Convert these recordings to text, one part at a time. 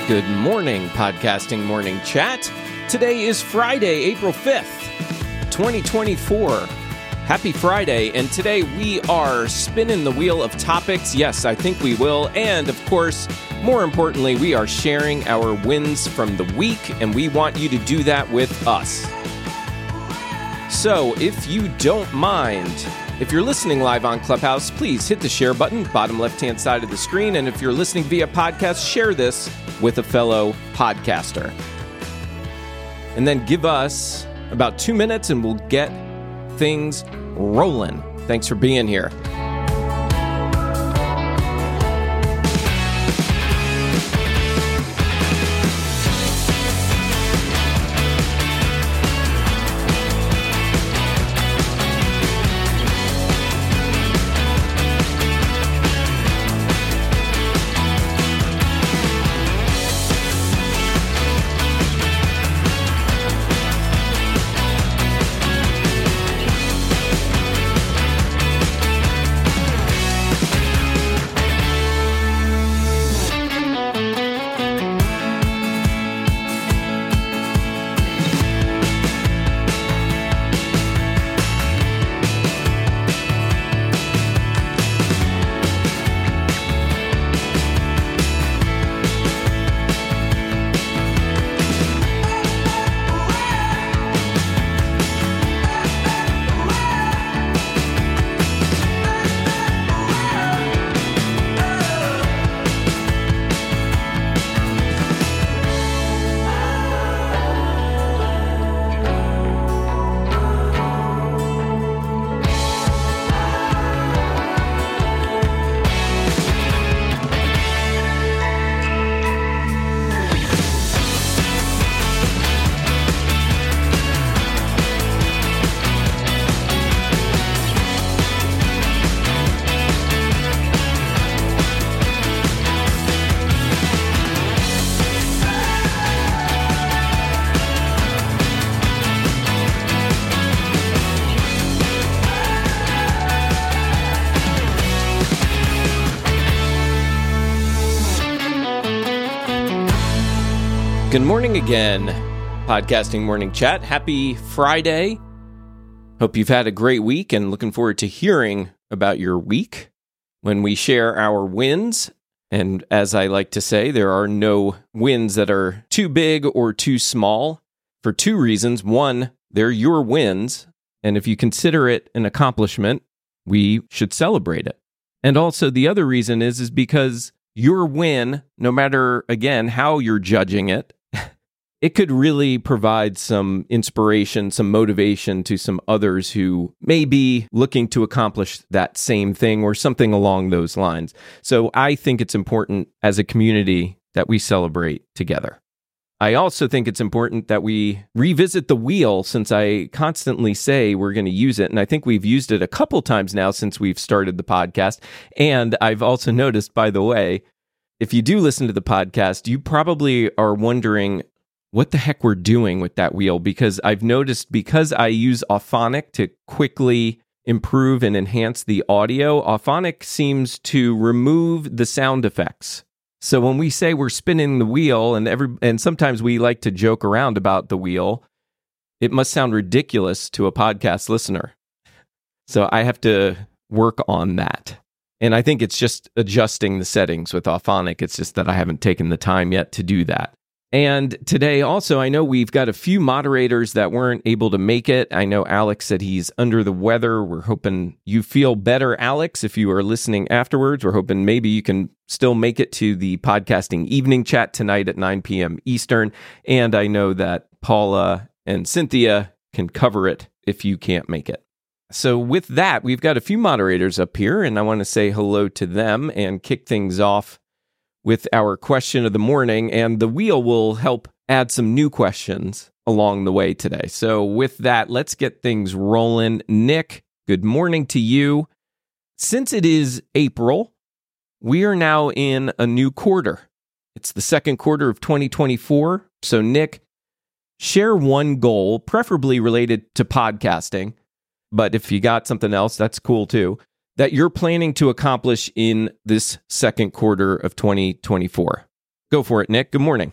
Good morning, Podcasting Morning Chat. Today is Friday, April 5th, 2024. Happy Friday, and today we are spinning the wheel of topics. Yes, I think we will. And of course, more importantly, we are sharing our wins from the week, and we want you to do that with us. So, if you don't mind, if you're listening live on Clubhouse, please hit the share button, bottom left-hand side of the screen. And if you're listening via podcast, share this with a fellow podcaster. And then give us about 2 minutes and we'll get things rolling. Thanks for being here. Good morning again, Podcasting Morning Chat. Happy Friday. Hope you've had a great week and looking forward to hearing about your week when we share our wins. And as I like to say, there are no wins that are too big or too small for two reasons. One, they're your wins. And if you consider it an accomplishment, we should celebrate it. And also the other reason is because your win, no matter, again, how you're judging it, it could really provide some inspiration, some motivation to some others who may be looking to accomplish that same thing or something along those lines. So I think it's important as a community that we celebrate together. I also think it's important that we revisit the wheel, since I constantly say we're going to use it. And I think we've used it a couple times now since we've started the podcast. And I've also noticed, by the way, if you do listen to the podcast, you probably are wondering what the heck we're doing with that wheel, because I've noticed, because I use Auphonic to quickly improve and enhance the audio, Auphonic seems to remove the sound effects. So when we say we're spinning the wheel, and sometimes we like to joke around about the wheel, it must sound ridiculous to a podcast listener. So I have to work on that. And I think it's just adjusting the settings with Auphonic. It's just that I haven't taken the time yet to do that. And today also, I know we've got a few moderators that weren't able to make it. I know Alex said he's under the weather. We're hoping you feel better, Alex, if you are listening afterwards. We're hoping maybe you can still make it to the podcasting evening chat tonight at 9 p.m. Eastern. And I know that Paula and Cynthia can cover it if you can't make it. So with that, we've got a few moderators up here, and I want to say hello to them and kick things off with our question of the morning, and the wheel will help add some new questions along the way today. So with that, let's get things rolling. Nick, good morning to you. Since it is April, we are now in a new quarter. It's the second quarter of 2024. So Nick, share one goal, preferably related to podcasting, but if you got something else, that's cool too, that you're planning to accomplish in this second quarter of 2024. Go for it, Nick. Good morning.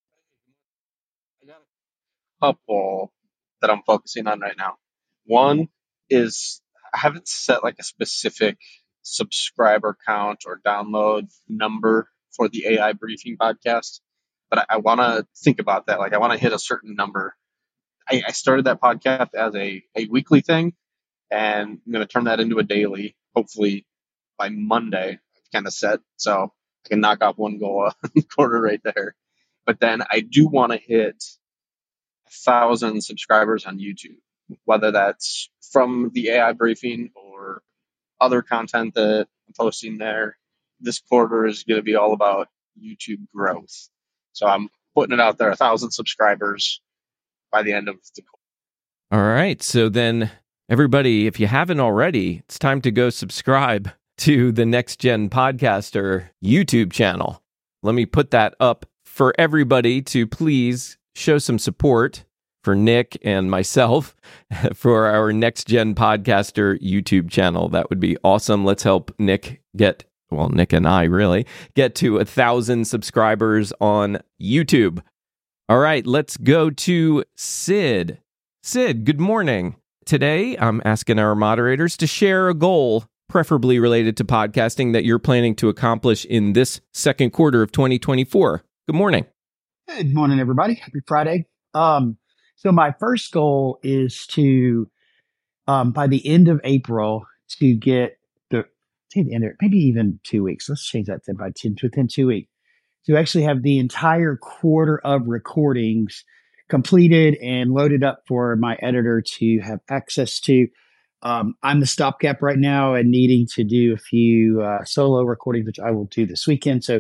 I got a couple that I'm focusing on right now. One is I haven't set like a specific subscriber count or download number for the AI Briefing podcast, but I want to think about that. Like, I want to hit a certain number. I started that podcast as a weekly thing, and I'm going to turn that into a daily, hopefully by Monday. I've kind of set, so I can knock off one goal a quarter right there. But then I do want to hit 1,000 subscribers on YouTube, whether that's from the AI briefing or other content that I'm posting there. This quarter is going to be all about YouTube growth. So I'm putting it out there, 1,000 subscribers by the end of the quarter. All right. So then, everybody, if you haven't already, it's time to go subscribe to the Next Gen Podcaster YouTube channel. Let me put that up for everybody to please show some support for Nick and myself for our Next Gen Podcaster YouTube channel. That would be awesome. Let's help Nick and I really get to 1,000 subscribers on YouTube. All right, let's go to Sid. Sid, good morning. Today, I'm asking our moderators to share a goal, preferably related to podcasting, that you're planning to accomplish in this second quarter of 2024. Good morning. Good morning, everybody. Happy Friday. So my first goal is to, by the end of April, to get maybe even 2 weeks. Let's change that to within 2 weeks, to actually have the entire quarter of recordings completed and loaded up for my editor to have access to. I'm the stopgap right now and needing to do a few solo recordings, which I will do this weekend. So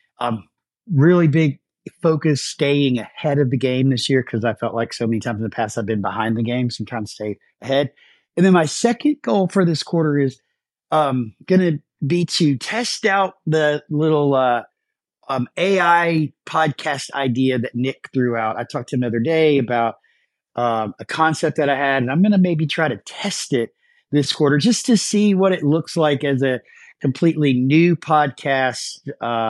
really big focus staying ahead of the game this year, because I felt like so many times in the past I've been behind the game, so I'm trying to stay ahead. And then my second goal for this quarter is going to be to test out the little AI podcast idea that Nick threw out. I talked to him the other day about a concept that I had, and I'm going to maybe try to test it this quarter just to see what it looks like as a completely new podcast,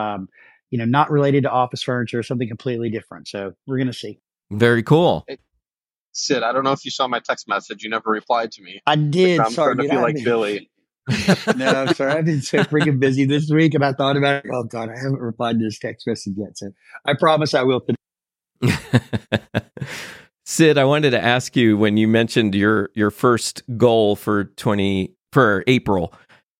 not related to office furniture, something completely different. So we're going to see. Very cool. Hey, Sid, I don't know if you saw my text message. You never replied to me. I did. I'm starting to feel like Billy. No, I'm sorry. I've been so freaking busy this week, and I thought about it. Oh God, I haven't replied to this text message yet. So I promise I will today. Sid, I wanted to ask you, when you mentioned your first goal for April,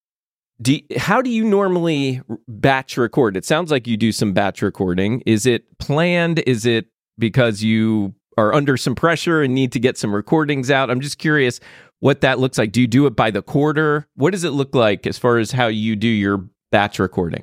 how do you normally batch record? It sounds like you do some batch recording. Is it planned? Is it because you are under some pressure and need to get some recordings out? I'm just curious what that looks like. Do you do it by the quarter? What does it look like as far as how you do your batch recording?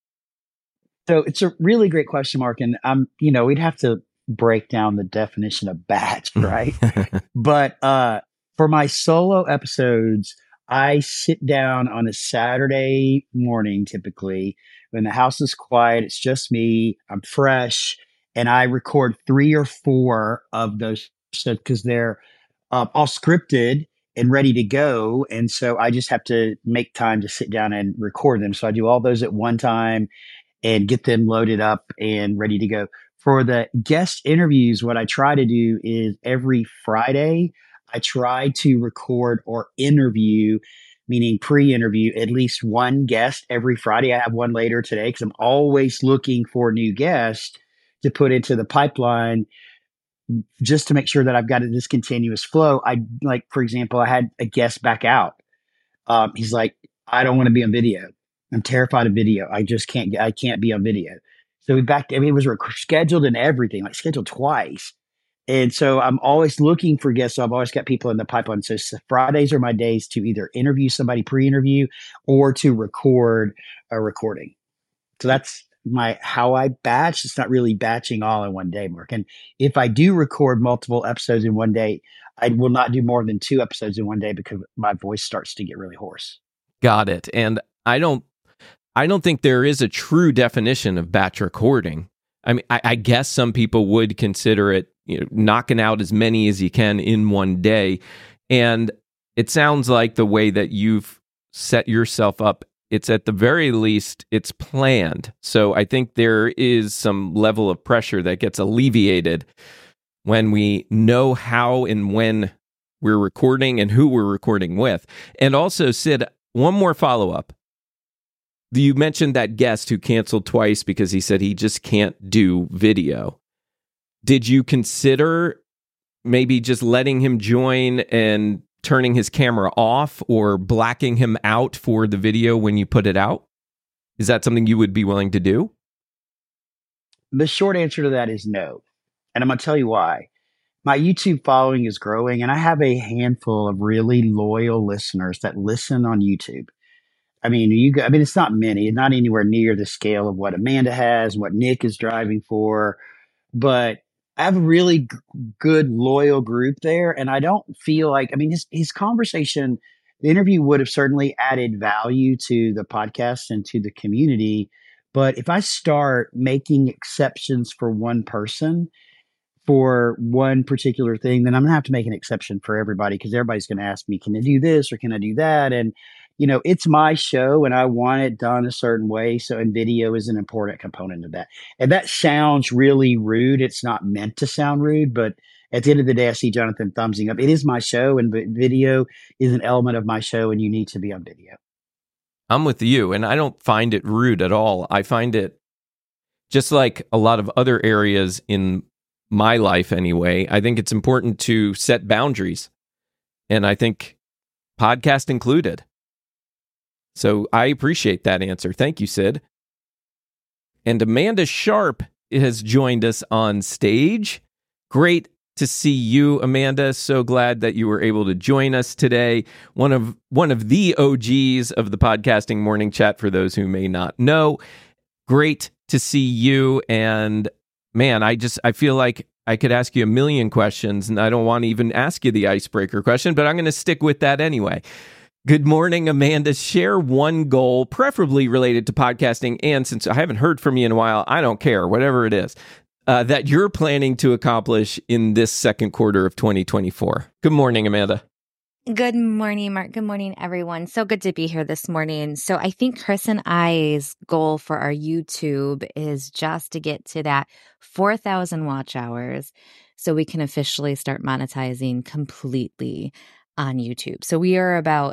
So it's a really great question, Mark. And we'd have to break down the definition of batch, right? But for my solo episodes, I sit down on a Saturday morning, typically when the house is quiet. It's just me. I'm fresh, and I record 3 or 4 of those because they're all scripted and ready to go. And so I just have to make time to sit down and record them. So I do all those at one time and get them loaded up and ready to go. For the guest interviews, what I try to do is every Friday, I try to record or interview, meaning pre-interview, at least one guest every Friday. I have one later today because I'm always looking for new guests to put into the pipeline, just to make sure that I've got this continuous flow. For example, I had a guest back out. He's like, I don't want to be on video. I'm terrified of video. I can't be on video. So it was scheduled and everything, like scheduled twice. And so I'm always looking for guests. So I've always got people in the pipeline. So Fridays are my days to either interview somebody pre-interview or to record a recording. So that's how I batch. It's not really batching all in one day, Mark. And if I do record multiple episodes in one day, I will not do more than 2 episodes in one day because my voice starts to get really hoarse. Got it. And I don't think there is a true definition of batch recording. I mean, I guess some people would consider it, knocking out as many as you can in one day. And it sounds like the way that you've set yourself up it's at the very least, it's planned. So I think there is some level of pressure that gets alleviated when we know how and when we're recording and who we're recording with. And also, Sid, one more follow-up. You mentioned that guest who canceled twice because he said he just can't do video. Did you consider maybe just letting him join and turning his camera off or blacking him out for the video when you put it out? Is that something you would be willing to do? The short answer to that is no. And I'm going to tell you why. My YouTube following is growing, and I have a handful of really loyal listeners that listen on YouTube. I mean, it's not many, not anywhere near the scale of what Amanda has, what Nick is driving for, but I have a really good, loyal group there. And I don't feel like, his conversation, the interview would have certainly added value to the podcast and to the community. But if I start making exceptions for one person, for one particular thing, then I'm going to have to make an exception for everybody, because everybody's going to ask me, can I do this or can I do that? And, it's my show and I want it done a certain way. So, and video is an important component of that. And that sounds really rude. It's not meant to sound rude, but at the end of the day, I see Jonathan thumbsing up. It is my show, and video is an element of my show, and you need to be on video. I'm with you, and I don't find it rude at all. I find it just like a lot of other areas in my life anyway. I think it's important to set boundaries, and I think podcast included. So I appreciate that answer. Thank you, Sid. And Amanda Sharp has joined us on stage. Great to see you, Amanda. So glad that you were able to join us today. One of the OGs of the Podcasting Morning Chat, for those who may not know. Great to see you. And man, I feel like I could ask you a million questions, and I don't want to even ask you the icebreaker question, but I'm going to stick with that anyway. Good morning, Amanda. Share one goal, preferably related to podcasting, and since I haven't heard from you in a while, I don't care, whatever it is, that you're planning to accomplish in this second quarter of 2024. Good morning, Amanda. Good morning, Mark. Good morning, everyone. So good to be here this morning. So I think Chris and I's goal for our YouTube is just to get to that 4,000 watch hours so we can officially start monetizing completely on YouTube. So we are about,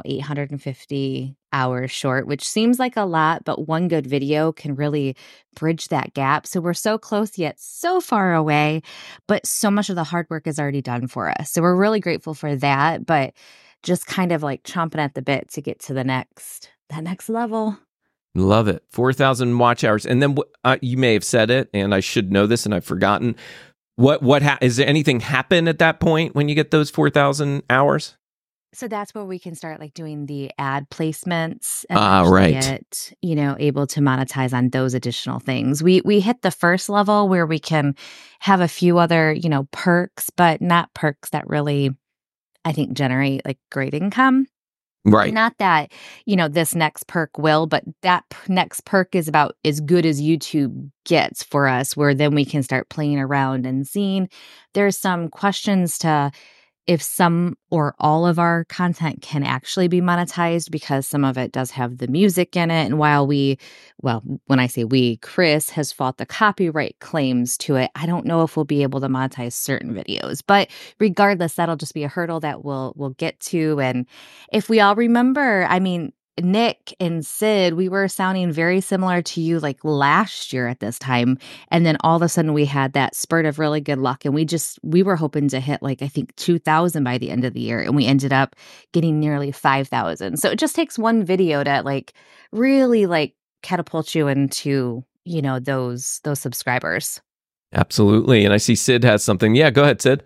850 hours short, which seems like a lot, but one good video can really bridge that gap. So we're so close yet so far away, but so much of the hard work is already done for us. So we're really grateful for that, but just kind of like chomping at the bit to get to that next level. Love it. 4,000 watch hours. And then you may have said it, and I should know this and I've forgotten. Is there anything happen at that point when you get those 4,000 hours? So that's where we can start like doing the ad placements and right. get, able to monetize on those additional things. We hit the first level where we can have a few other, perks, but not perks that really, I think, generate like great income. Right. Not that, this next perk will, but that next perk is about as good as YouTube gets for us, where then we can start playing around and seeing. There's some questions to if some or all of our content can actually be monetized, because some of it does have the music in it. And while when I say we, Chris has fought the copyright claims to it, I don't know if we'll be able to monetize certain videos. But regardless, that'll just be a hurdle that we'll get to. And if we all remember, Nick and Sid, we were sounding very similar to you like last year at this time. And then all of a sudden we had that spurt of really good luck. And we were hoping to hit like, I think 2,000 by the end of the year. And we ended up getting nearly 5,000. So it just takes one video to like really like catapult you into, those subscribers. Absolutely. And I see Sid has something. Yeah, go ahead, Sid.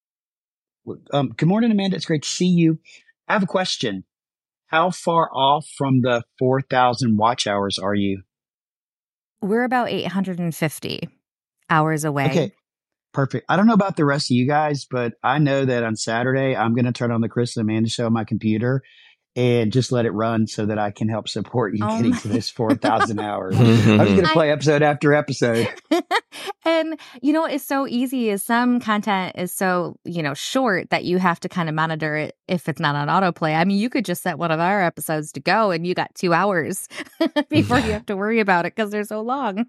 Good morning, Amanda. It's great to see you. I have a question. How far off from the 4,000 watch hours are you? We're about 850 hours away. Okay, perfect. I don't know about the rest of you guys, but I know that on Saturday, I'm going to turn on the Chris and Amanda show on my computer and just let it run so that I can help support you getting to this 4,000 hours. I'm just going to play episode after episode. And, it's so easy is some content is so, short that you have to kind of monitor it if it's not on autoplay. I mean, you could just set one of our episodes to go and you got 2 hours before you have to worry about it because they're so long.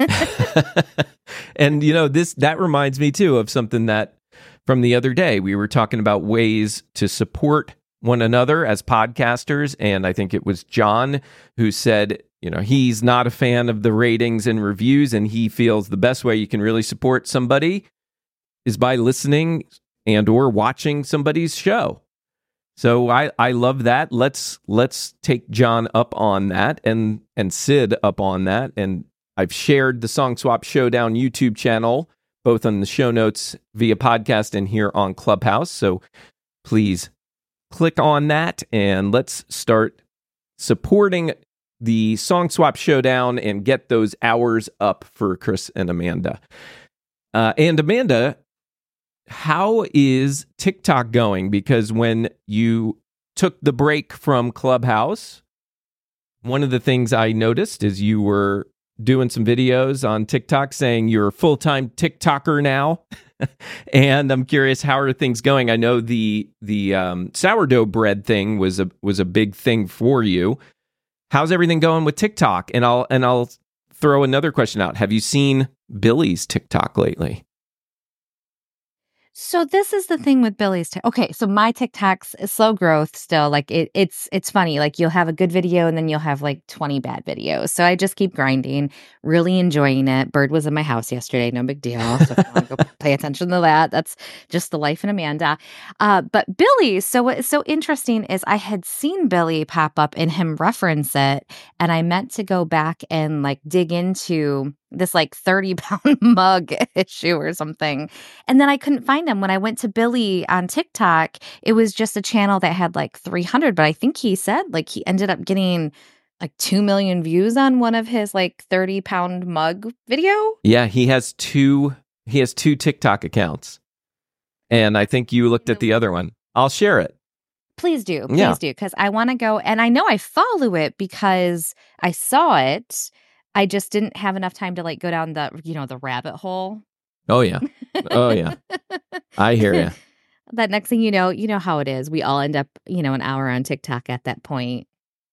And, that reminds me too of something that from the other day, we were talking about ways to support one another as podcasters. And I think it was John who said, he's not a fan of the ratings and reviews, and he feels the best way you can really support somebody is by listening and or watching somebody's show. So I love that. Let's take John up on that and Sid up on that. And I've shared the Song Swap Showdown YouTube channel, both on the show notes via podcast and here on Clubhouse. So please click on that and let's start supporting the Song Swap Showdown and get those hours up for Chris and Amanda. And Amanda, how is TikTok going? Because when you took the break from Clubhouse, one of the things I noticed is you were doing some videos on TikTok saying you're a full-time TikToker now. And I'm curious, how are things going? I know the sourdough bread thing was a big thing for you. How's everything going with TikTok? And I'll throw another question out. Have you seen Billy's TikTok lately? So this is the thing with Billy's. Okay, so my TikTok's slow growth still. Like it's funny. Like you'll have a good video and then you'll have like 20 bad videos. So I just keep grinding, really enjoying it. Bird was in my house yesterday, no big deal. So if you want to go pay attention to that, that's just the life in Amanda. But Billy, so what's so interesting is I had seen Billy pop up and him reference it, and I meant to go back and like dig into this like 30-pound mug issue or something. And then I couldn't find him. When I went to Billy on TikTok, it was just a channel that had like 300, but I think he said like he ended up getting like 2 million views on one of his like 30-pound mug video. Yeah, he has two TikTok accounts. And I think you looked at the other one. I'll share it. Please do. Please do. Because I want to go. And I know I follow it because I saw it. I just didn't have enough time to like go down the rabbit hole. Oh yeah. Oh yeah. I hear you. That next thing you know how it is. We all end up, an hour on TikTok at that point.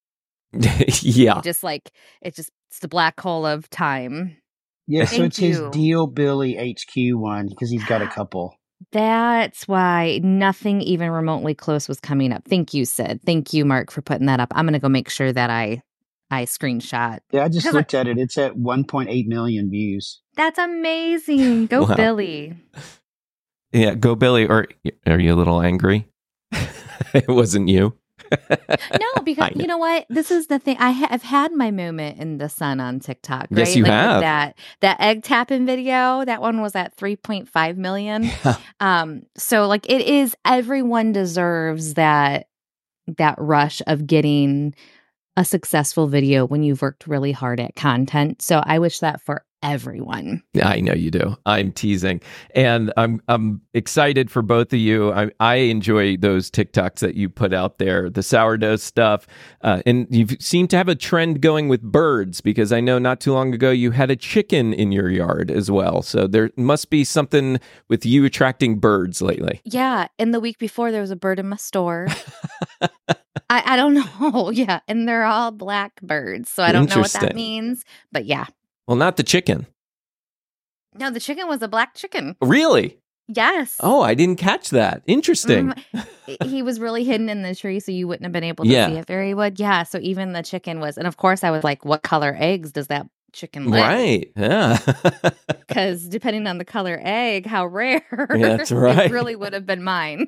Yeah. Just like it's the black hole of time. Yeah, so it's his Deal Billy HQ one because he's got a couple. That's why nothing even remotely close was coming up. Thank you, Sid. Thank you, Mark, for putting that up. I'm going to go make sure that I screenshot. Yeah, I just looked at it. It's at 1.8 million views. That's amazing. Go wow. Billy. Yeah, go Billy. Or are you a little angry? It wasn't you. No, because you know what? This is the thing. I've had my moment in the sun on TikTok. Right? Yes, you have. That egg tapping video. That one was at 3.5 million. Yeah. So like it is. Everyone deserves that rush of getting a successful video when you've worked really hard at content. So I wish that for everyone. I know you do. I'm teasing. And I'm excited for both of you. I enjoy those TikToks that you put out there, the sourdough stuff. And you seem to have a trend going with birds, because I know not too long ago you had a chicken in your yard as well. So there must be something with you attracting birds lately. Yeah. And the week before there was a bird in my store. I don't know. Yeah. And they're all black birds. So I don't know what that means. But yeah. Well, not the chicken. No, the chicken was a black chicken. Really? Yes. Oh, I didn't catch that. Interesting. He was really hidden in the tree, so you wouldn't have been able to see it very well. Yeah. So even the chicken was. And of course, I was like, what color eggs does that chicken lay? Right. Yeah. Because depending on the color egg, how rare. That's right. It really would have been mine.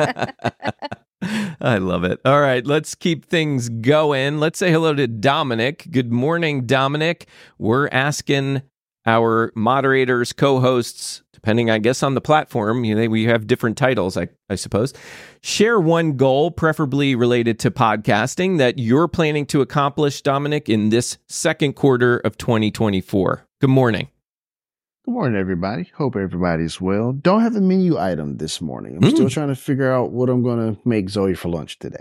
I love it. All right, let's keep things going. Let's say hello to Dominic. Good morning, Dominic. We're asking our moderators, co-hosts, depending, I guess, on the platform, we have different titles, I suppose. Share one goal, preferably related to podcasting, that you're planning to accomplish, Dominic, in this second quarter of 2024. Good morning. Good morning, everybody. Hope everybody's well. Don't have a menu item this morning. I'm still trying to figure out what I'm going to make Zoe for lunch today.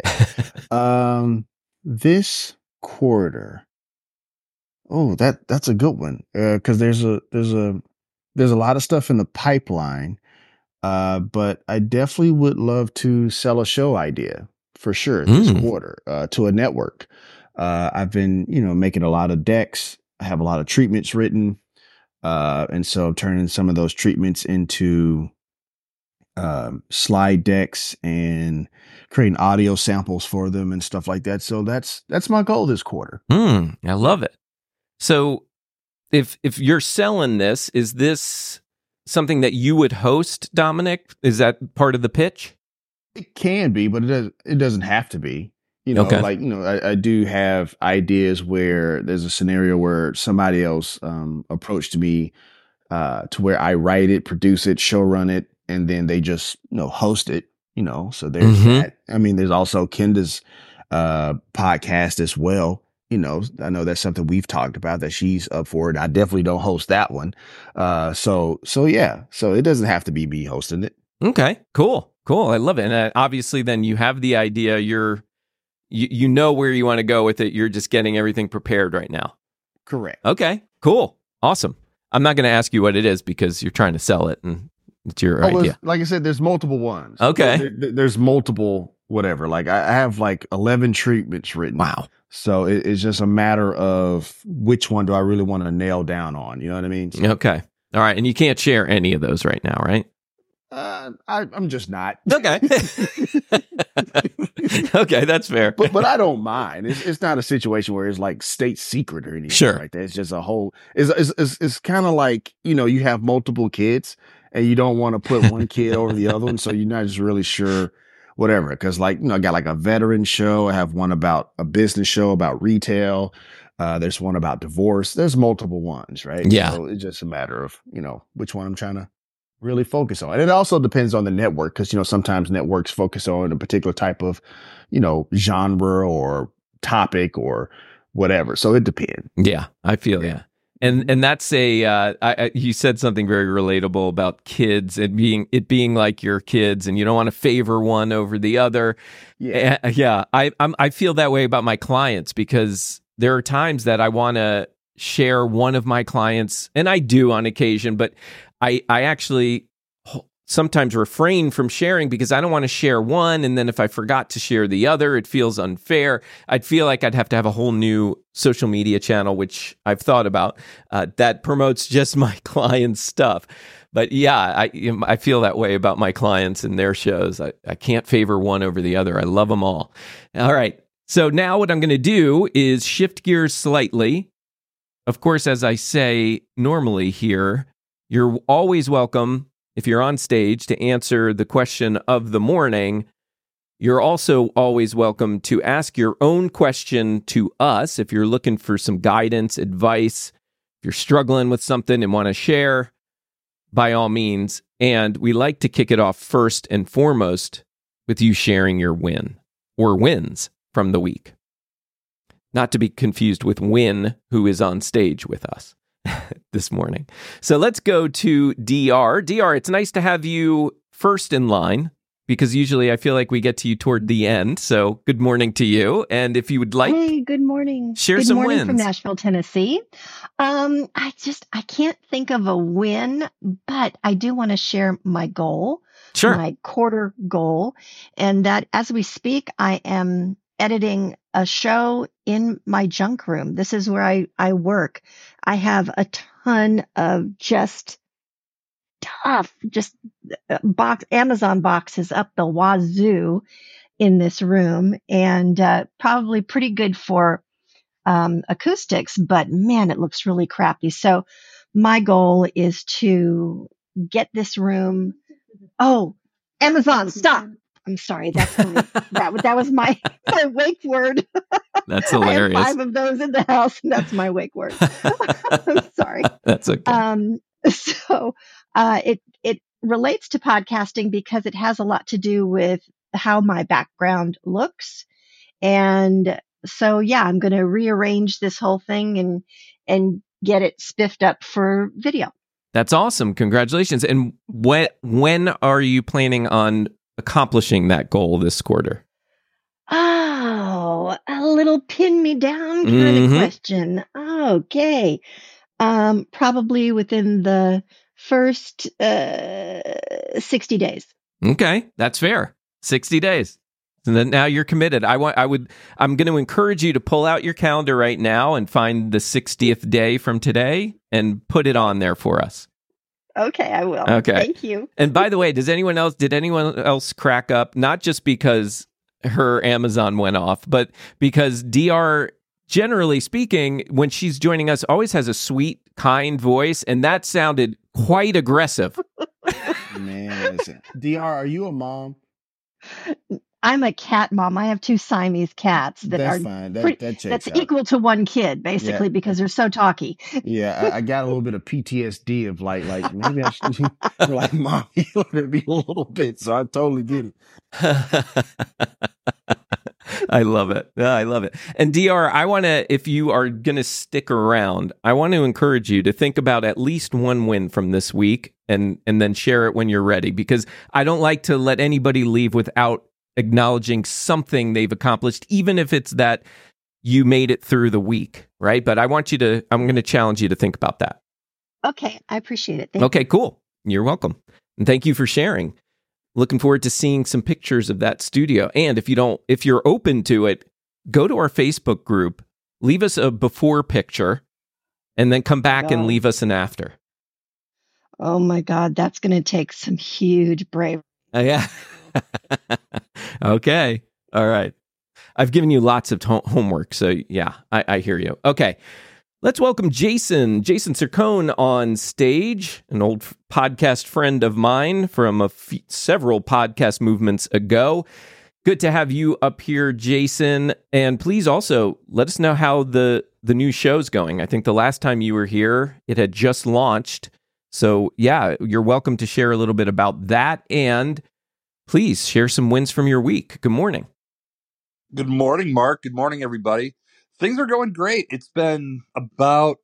This quarter. Oh, that's a good one. Because there's a there's a lot of stuff in the pipeline. But I definitely would love to sell a show idea for sure this quarter to a network. I've been, making a lot of decks. I have a lot of treatments written. And so I'm turning some of those treatments into slide decks and creating audio samples for them and stuff like that. So that's my goal this quarter. I love it. So if you're selling this, is this something that you would host, Dominic? Is that part of the pitch? It can be, but it doesn't have to be. Okay. I do have ideas where there's a scenario where somebody else approached me to where I write it, produce it, show run it, and then they just host it. So there's that. I mean, there's also Kenda's podcast as well. I know that's something we've talked about that she's up for it. I definitely don't host that one. So yeah. So it doesn't have to be me hosting it. Okay, cool. I love it. And obviously then you have the idea, you know where you want to go with it. You're just getting everything prepared right now. Correct. Okay, cool. Awesome. I'm not going to ask you what it is because you're trying to sell it and it's your idea. Like I said, there's multiple ones. Okay. There's multiple, whatever. Like I have like 11 treatments written. Wow. So it's just a matter of which one do I really want to nail down on. You know what I mean? So, okay. All right. And you can't share any of those right now, right? I'm just not. Okay. Okay, that's fair. But I don't mind. It's not a situation where it's like state secret or anything sure. like that. It's just a whole. It's kind of like you have multiple kids and you don't want to put one kid over the other one, so you're not just really sure. Whatever, because I got like a veteran show. I have one about a business show about retail. There's one about divorce. There's multiple ones, right? Yeah. So it's just a matter of which one I'm trying to really focus on. And it also depends on the network because sometimes networks focus on a particular type of genre or topic or whatever. So it depends. Yeah, I feel yeah. And that's you said something very relatable about kids and it being like your kids, and you don't want to favor one over the other. Yeah, yeah. I feel that way about my clients because there are times that I want to share one of my clients, and I do on occasion, but I actually sometimes refrain from sharing because I don't want to share one, and then if I forgot to share the other, it feels unfair. I'd feel like I'd have to have a whole new social media channel, which I've thought about, that promotes just my clients' stuff. But yeah, I feel that way about my clients and their shows. I can't favor one over the other. I love them all. All right. So now what I'm going to do is shift gears slightly. Of course, as I say normally here, you're always welcome, if you're on stage, to answer the question of the morning. You're also always welcome to ask your own question to us if you're looking for some guidance, advice, if you're struggling with something and want to share, by all means. And we like to kick it off first and foremost with you sharing your win or wins from the week. Not to be confused with Win, who is on stage with us this morning. So let's go to DR. DR, it's nice to have you first in line because usually I feel like we get to you toward the end. So good morning to you. And if you would like... Hey, good morning. Share good some morning wins. From Nashville, Tennessee. I can't think of a win, but I do want to share my goal. Sure. My quarter goal. And that as we speak, I am editing a show in my junk room. This is where I work. I have a ton of just Amazon boxes up the wazoo in this room, and probably pretty good for acoustics, but man, it looks really crappy. So my goal is to get this room. Oh, Amazon, stop. I'm sorry. That's that was my wake word. That's hilarious. I have 5 of those in the house, and that's my wake word. I'm sorry. That's okay. So it relates to podcasting because it has a lot to do with how my background looks. And so, yeah, I'm going to rearrange this whole thing and get it spiffed up for video. That's awesome. Congratulations. And when are you planning on accomplishing that goal this quarter? Oh, a little pin me down kind of question. Okay. Probably within the first 60 days. Okay, that's fair. 60 days. And then now you're committed. I'm going to encourage you to pull out your calendar right now and find the 60th day from today and put it on there for us. Okay, I will. Okay. Thank you. And by the way, did anyone else crack up? Not just because her Amazon went off, but because DR, generally speaking, when she's joining us, always has a sweet, kind voice, and that sounded quite aggressive. Man, listen. DR, are you a mom? I'm a cat mom. I have 2 Siamese cats That's are fine. that checks that's out. equal to 1 kid, basically, because they're so talky. Yeah, I got a little bit of PTSD of like maybe I should like, Mom, you let me a little bit. So I totally get it. I love it. Yeah, I love it. And DR, I want to, if you are going to stick around, I want to encourage you to think about at least one win from this week and then share it when you're ready, because I don't like to let anybody leave without acknowledging something they've accomplished, even if it's that you made it through the week, right? But I'm going to challenge you to think about that. Okay, I appreciate it. Thank you. Cool. You're welcome. And thank you for sharing. Looking forward to seeing some pictures of that studio. And if you're open to it, go to our Facebook group, leave us a before picture, and then come back and leave us an after. Oh my God, that's going to take some huge bravery. Yeah. Okay. All right. I've given you lots of homework, so yeah, I hear you. Okay. Let's welcome Jason Sircone on stage, an old podcast friend of mine from several podcast movements ago. Good to have you up here, Jason. And please also let us know how the new show's going. I think the last time you were here, it had just launched. So yeah, you're welcome to share a little bit about that. And please share some wins from your week. Good morning. Good morning, Mark. Good morning, everybody. Things are going great. It's been about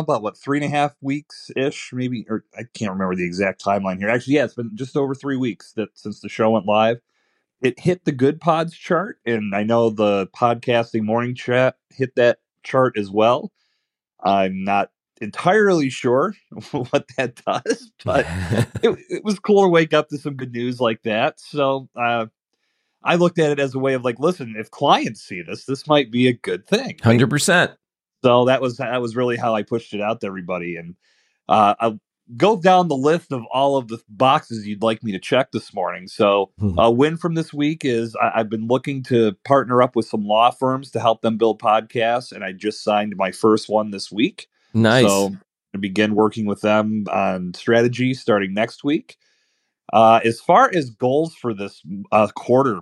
3.5 weeks ish, maybe, or I can't remember the exact timeline here. Actually, yeah, it's been just over 3 weeks since the show went live. It hit the Good Pods chart, and I know the Podcasting Morning Chat hit that chart as well. I'm not entirely sure what that does, but it was cool to wake up to some good news like that. So I looked at it as a way of like, listen, if clients see this might be a good thing. 100%. So that was really how I pushed it out to everybody. And I'll go down the list of all of the boxes you'd like me to check this morning. So a win from this week is I've been looking to partner up with some law firms to help them build podcasts, and I just signed my first one this week. Nice. So I'm going to begin working with them on strategy starting next week. As far as goals for this quarter,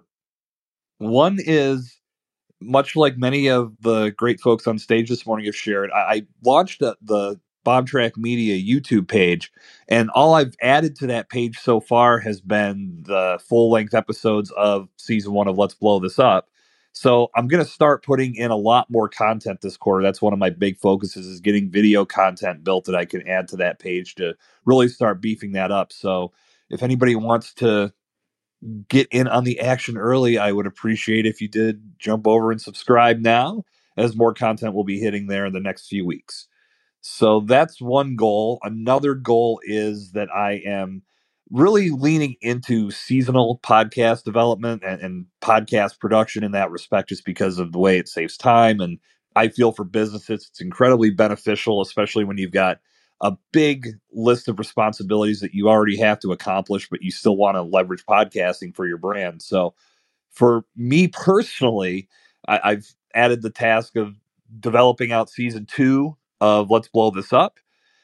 one is, much like many of the great folks on stage this morning have shared, I launched the Bob Track Media YouTube page, and all I've added to that page so far has been the full-length episodes of season 1 of Let's Blow This Up. So I'm going to start putting in a lot more content this quarter. That's one of my big focuses, is getting video content built that I can add to that page to really start beefing that up. So if anybody wants to get in on the action early, I would appreciate if you did jump over and subscribe now, as more content will be hitting there in the next few weeks. So that's one goal. Another goal is that I am really leaning into seasonal podcast development and podcast production in that respect, just because of the way it saves time. And I feel for businesses, it's incredibly beneficial, especially when you've got a big list of responsibilities that you already have to accomplish, but you still want to leverage podcasting for your brand. So for me personally, I've added the task of developing out season 2 of Let's Blow This Up,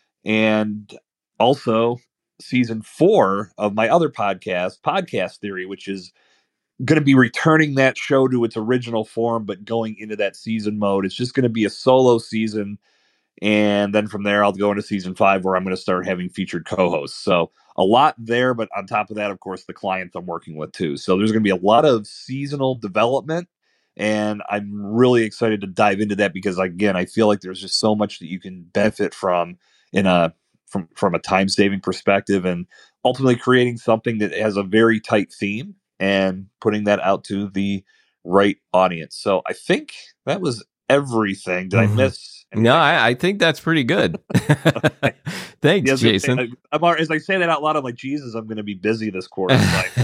and also season 4 of my other Podcast Theory, which is going to be returning that show to its original form, but going into that season mode. It's just going to be a solo season. And then from there, I'll go into season 5, where I'm going to start having featured co-hosts. So a lot there, but on top of that, of course, the clients I'm working with too. So there's going to be a lot of seasonal development, and I'm really excited to dive into that, because again, I feel like there's just so much that you can benefit from from a time saving perspective, and ultimately creating something that has a very tight theme and putting that out to the right audience. So I think that was everything. Did I miss No, I think that's pretty good. Thanks, Yes, Jason. As I say that out loud, I'm like, Jesus, I'm going to be busy this quarter.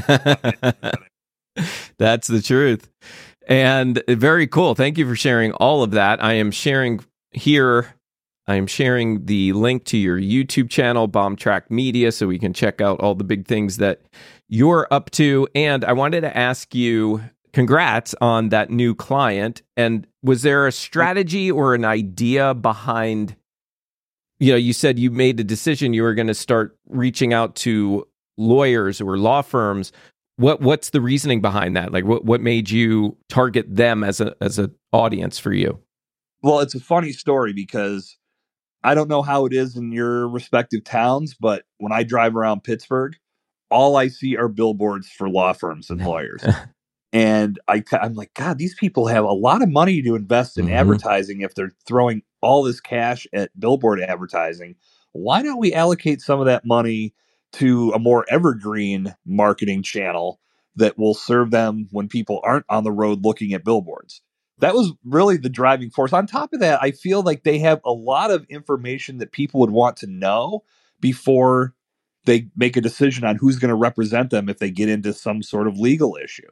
That's the truth. And very cool. Thank you for sharing all of that. I am sharing the link to your YouTube channel, Bomb Track Media, so we can check out all the big things that you're up to. And I wanted to ask you, congrats on that new client. And was there a strategy or an idea behind, you said you made a decision you were going to start reaching out to lawyers or law firms. What's the reasoning behind that? Like what made you target them as an audience for you? Well, it's a funny story because I don't know how it is in your respective towns, but when I drive around Pittsburgh, all I see are billboards for law firms and lawyers. And I'm like, God, these people have a lot of money to invest in advertising. If they're throwing all this cash at billboard advertising, why don't we allocate some of that money to a more evergreen marketing channel that will serve them when people aren't on the road looking at billboards? That was really the driving force. On top of that, I feel like they have a lot of information that people would want to know before they make a decision on who's going to represent them if they get into some sort of legal issue.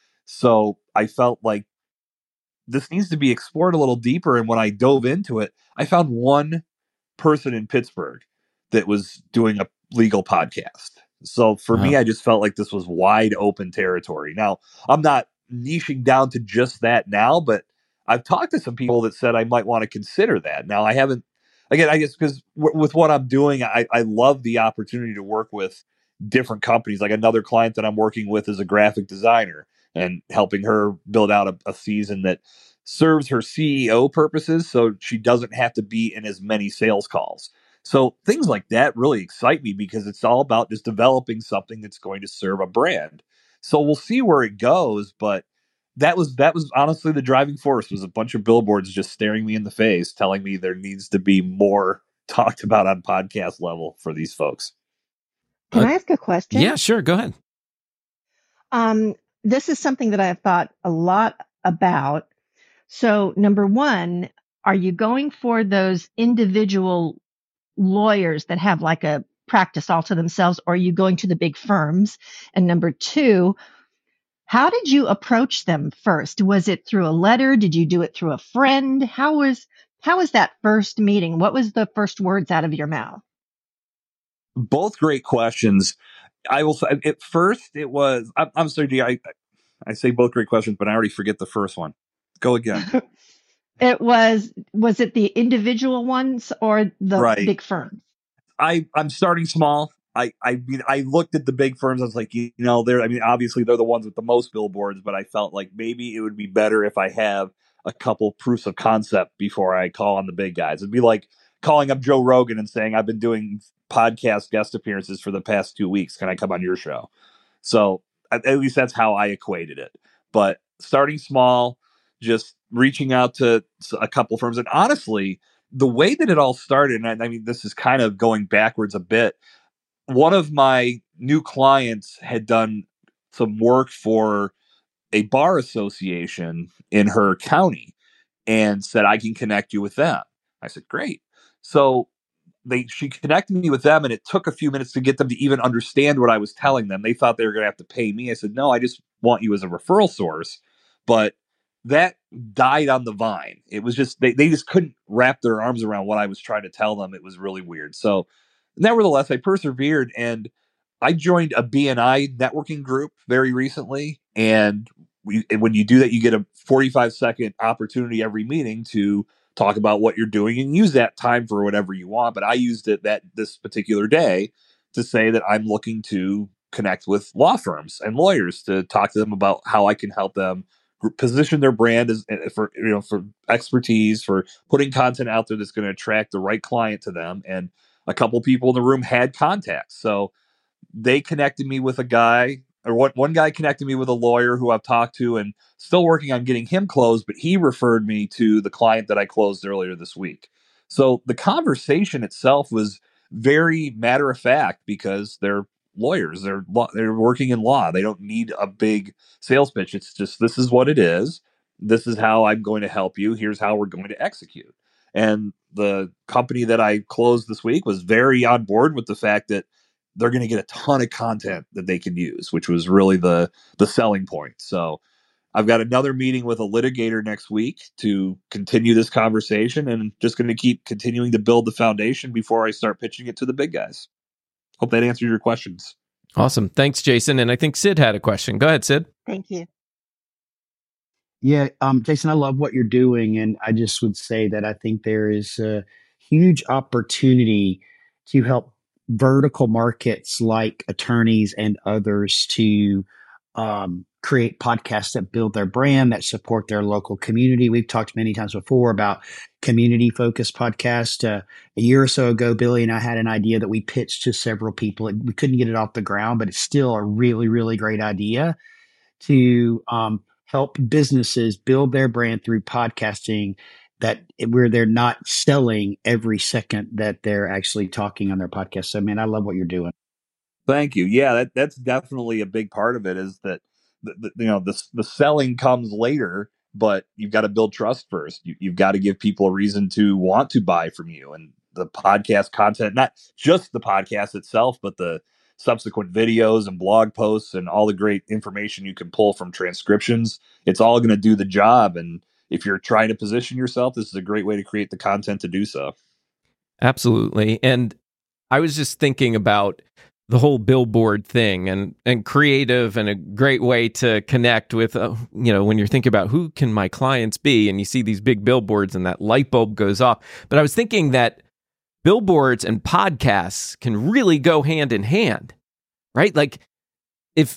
So I felt like this needs to be explored a little deeper. And when I dove into it, I found one person in Pittsburgh that was doing a legal podcast. So for me, I just felt like this was wide open territory. Now, I'm not niching down to just that now, but I've talked to some people that said I might want to consider that. Now, I haven't, again, I guess because with what I'm doing, I love the opportunity to work with different companies. Like another client that I'm working with is a graphic designer and helping her build out a season that serves her CEO purposes so she doesn't have to be in as many sales calls. So things like that really excite me because it's all about just developing something that's going to serve a brand. So we'll see where it goes, but that was honestly the driving force, was a bunch of billboards just staring me in the face telling me there needs to be more talked about on podcast level for these folks. Can I ask a question? Yeah, sure. Go ahead. This is something that I've thought a lot about. So, number one, are you going for those individual lawyers that have like a practice all to themselves, or are you going to the big firms? And number two, how did you approach them first? Was it through a letter? Did you do it through a friend? How was that first meeting? What was the first words out of your mouth? Both great questions. I will say at first it was, I'm sorry, D, I say both great questions, but I already forget the first one. Go again. Was it the individual ones or the big firms? I'm starting small. I mean, I looked at the big firms. I was like, obviously they're the ones with the most billboards, but I felt like maybe it would be better if I have a couple proofs of concept before I call on the big guys. It'd be like calling up Joe Rogan and saying, I've been doing podcast guest appearances for the past 2 weeks. Can I come on your show? So at least that's how I equated it. But starting small, just reaching out to a couple firms. And honestly, the way that it all started, and I mean, this is kind of going backwards a bit. One of my new clients had done some work for a bar association in her county and said, I can connect you with them. I said, great. So she connected me with them, and it took a few minutes to get them to even understand what I was telling them. They thought they were going to have to pay me. I said, no, I just want you as a referral source. But that died on the vine. It was just, they just couldn't wrap their arms around what I was trying to tell them. It was really weird. So nevertheless, I persevered, and I joined a BNI networking group very recently. And when you do that, you get a 45-second opportunity every meeting to talk about what you're doing and use that time for whatever you want. But I used it this particular day to say that I'm looking to connect with law firms and lawyers to talk to them about how I can help them position their brand as for expertise, for putting content out there that's going to attract the right client to them. And a couple people in the room had contacts. So they connected me with a guy, or one guy connected me with a lawyer who I've talked to and still working on getting him closed, but he referred me to the client that I closed earlier this week. So the conversation itself was very matter of fact because they're lawyers. They're working in law. They don't need a big sales pitch. It's just, this is what it is. This is how I'm going to help you. Here's how we're going to execute. And the company that I closed this week was very on board with the fact that they're going to get a ton of content that they can use, which was really the selling point. So I've got another meeting with a litigator next week to continue this conversation, and just going to keep continuing to build the foundation before I start pitching it to the big guys. Hope that answered your questions. Awesome. Thanks, Jason. And I think Sid had a question. Go ahead, Sid. Thank you. Yeah, Jason, I love what you're doing, and I just would say that I think there is a huge opportunity to help vertical markets like attorneys and others to create podcasts that build their brand, that support their local community. We've talked many times before about community-focused podcast. A year or so ago, Billy and I had an idea that we pitched to several people. We couldn't get it off the ground, but it's still a really, really great idea to help businesses build their brand through podcasting, where they're not selling every second that they're actually talking on their podcast. So, man, I love what you're doing. Thank you. Yeah, that's definitely a big part of it, is that the selling comes later, but you've got to build trust first. You've got to give people a reason to want to buy from you, and the podcast content, not just the podcast itself, but the subsequent videos and blog posts and all the great information you can pull from transcriptions. It's all going to do the job. And if you're trying to position yourself, this is a great way to create the content to do so. Absolutely. And I was just thinking about the whole billboard thing, and creative, and a great way to connect with, when you're thinking about who can my clients be, and you see these big billboards and that light bulb goes off. But I was thinking that billboards and podcasts can really go hand in hand, right? Like if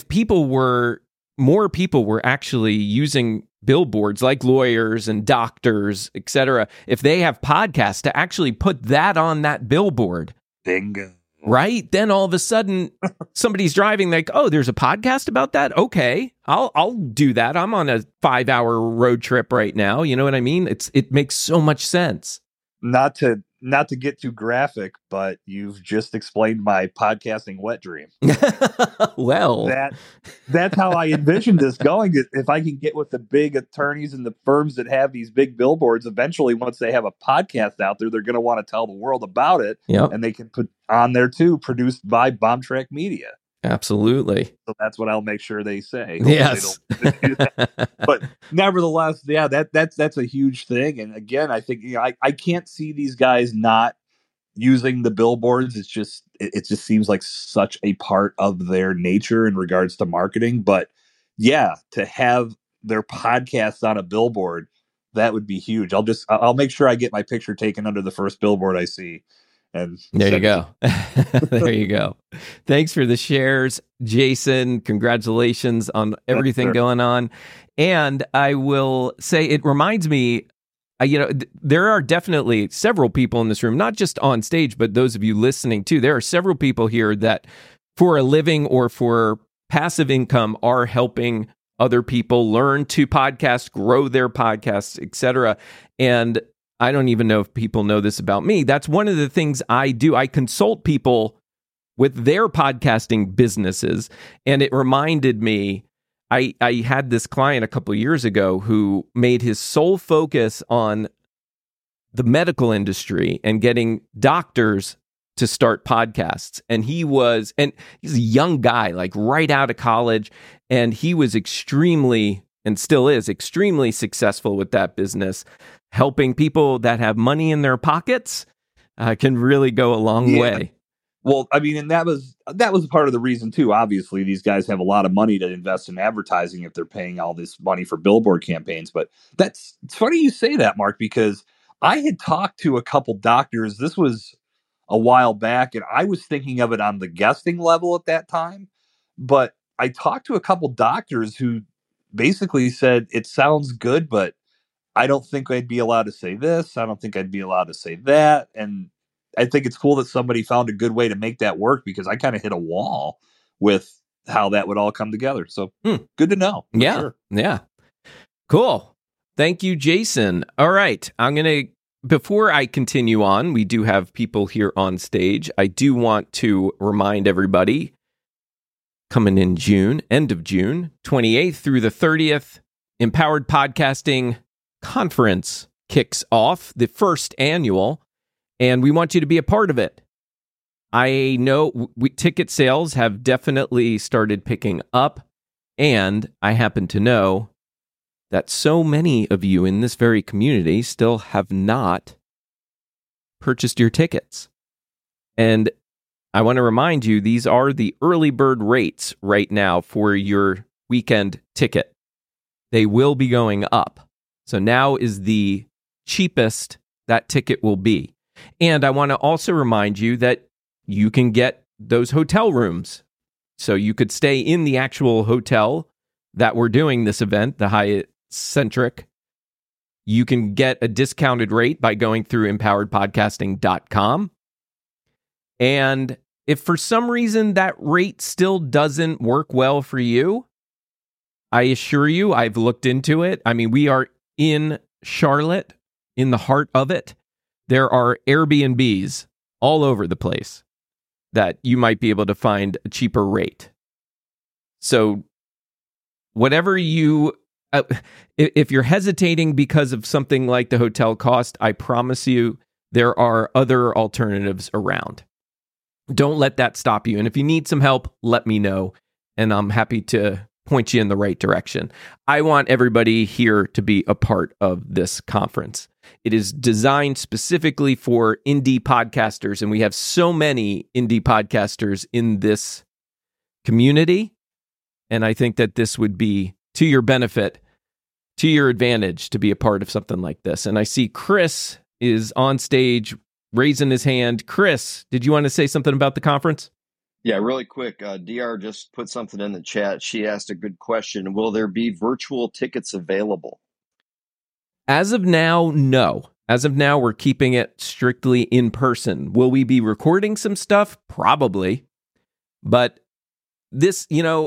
more people were actually using billboards, like lawyers and doctors, etc., if they have podcasts to actually put that on that billboard, bingo, right? Then all of a sudden somebody's driving, like, oh, there's a podcast about that? Okay, I'll do that. I'm on a 5-hour road trip right now. You know what I mean? It makes so much sense. Not to get too graphic, but you've just explained my podcasting wet dream. Well, that's how I envisioned this going. If I can get with the big attorneys and the firms that have these big billboards, eventually, once they have a podcast out there, they're going to want to tell the world about it. Yep. And they can put on there too, produced by Bomb Track Media. Absolutely. So that's what I'll make sure they say. Yes. But nevertheless, yeah, that's a huge thing. And again, I think I can't see these guys not using the billboards. It just seems like such a part of their nature in regards to marketing. But yeah, to have their podcasts on a billboard, that would be huge. I'll make sure I get my picture taken under the first billboard I see. And there you go. There you go. Thanks for the shares, Jason. Congratulations on everything going on. And I will say, it reminds me, there are definitely several people in this room, not just on stage, but those of you listening too. There are several people here that for a living or for passive income are helping other people learn to podcast, grow their podcasts, etc. And I don't even know if people know this about me. That's one of the things I do. I consult people with their podcasting businesses. And it reminded me, I had this client a couple of years ago who made his sole focus on the medical industry and getting doctors to start podcasts. And he's a young guy, like right out of college. And he was extremely, and still is extremely successful with that business. Helping people that have money in their pockets can really go a long way. Well, I mean, and that was part of the reason too. Obviously, these guys have a lot of money to invest in advertising if they're paying all this money for billboard campaigns. But it's funny you say that, Mark, because I had talked to a couple doctors. This was a while back, and I was thinking of it on the guesting level at that time. But I talked to a couple doctors who basically said, it sounds good, but I don't think I'd be allowed to say this. I don't think I'd be allowed to say that. And I think it's cool that somebody found a good way to make that work, because I kind of hit a wall with how that would all come together. So good to know. Yeah. Sure. Yeah. Cool. Thank you, Jason. All right. Before I continue on, we do have people here on stage. I do want to remind everybody, coming in June, end of June, 28th through the 30th, Empowered Podcasting Conference, kicks off, the first annual, and we want you to be a part of it. I know ticket sales have definitely started picking up, and I happen to know that so many of you in this very community still have not purchased your tickets. And I want to remind you, these are the early bird rates right now for your weekend ticket. They will be going up. So now is the cheapest that ticket will be. And I want to also remind you that you can get those hotel rooms. So you could stay in the actual hotel that we're doing this event, the Hyatt Centric. You can get a discounted rate by going through empoweredpodcasting.com. And if for some reason that rate still doesn't work well for you, I assure you, I've looked into it. I mean, we are in Charlotte, in the heart of it. There are Airbnbs all over the place that you might be able to find a cheaper rate. So whatever you, if you're hesitating because of something like the hotel cost, I promise you there are other alternatives around. Don't let that stop you. And if you need some help, let me know, and I'm happy to point you in the right direction. I want everybody here to be a part of this conference. It is designed specifically for indie podcasters, and we have so many indie podcasters in this community. And I think that this would be to your benefit, to your advantage, to be a part of something like this. And I see Chris is on stage raising his hand. Chris, did you want to say something about the conference? Yeah, really quick. DR just put something in the chat. She asked a good question. Will there be virtual tickets available? As of now, no. As of now, we're keeping it strictly in person. Will we be recording some stuff? Probably. But this,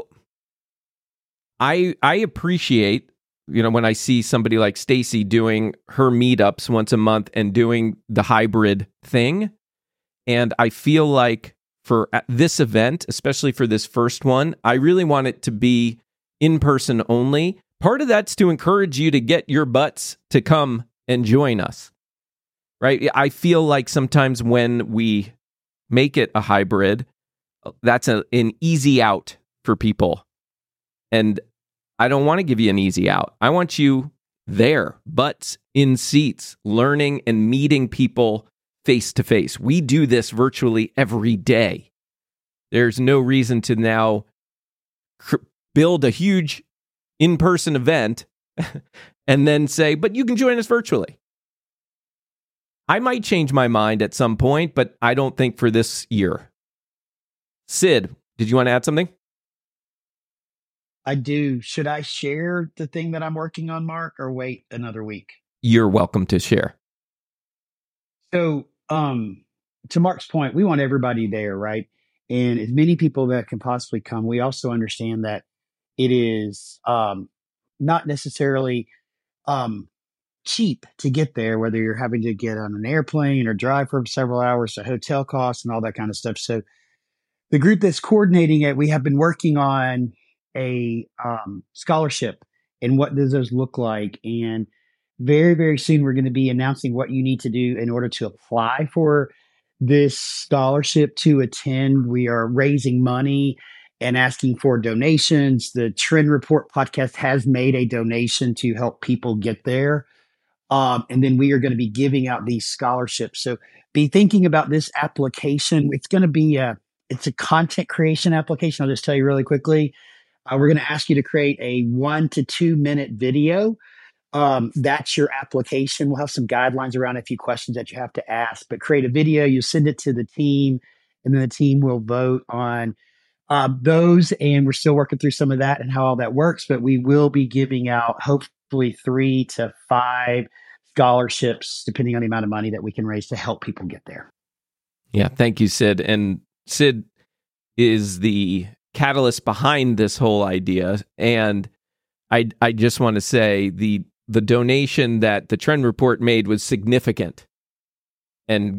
I appreciate, when I see somebody like Stacy doing her meetups once a month and doing the hybrid thing. And I feel like for this event, especially for this first one, I really want it to be in person only. Part of that's to encourage you to get your butts to come and join us, right? I feel like sometimes when we make it a hybrid, that's an easy out for people. And I don't want to give you an easy out. I want you there, butts in seats, learning and meeting people face to face. We do this virtually every day. There's no reason to now build a huge in-person event and then say, but you can join us virtually. I might change my mind at some point, but I don't think for this year. Sid, did you want to add something? I do. Should I share the thing that I'm working on, Mark, or wait another week? You're welcome to share. So, to Mark's point, we want everybody there, right? And as many people that can possibly come. We also understand that it is not necessarily cheap to get there, whether you're having to get on an airplane or drive for several hours, so hotel costs and all that kind of stuff. So the group that's coordinating it, we have been working on a scholarship and what does those look like. And very, very soon, we're going to be announcing what you need to do in order to apply for this scholarship to attend. We are raising money and asking for donations. The Trend Report podcast has made a donation to help people get there. And then we are going to be giving out these scholarships. So be thinking about this application. It's going to be it's a content creation application. I'll just tell you really quickly. We're going to ask you to create a 1 to 2 minute video. That's your application. We'll have some guidelines around a few questions that you have to ask, but create a video, you send it to the team, and then the team will vote on those. And we're still working through some of that and how all that works, but we will be giving out hopefully 3 to 5 scholarships, depending on the amount of money that we can raise to help people get there. Yeah. Thank you, Sid. And Sid is the catalyst behind this whole idea. And I just want to say the donation that the Trend Report made was significant, and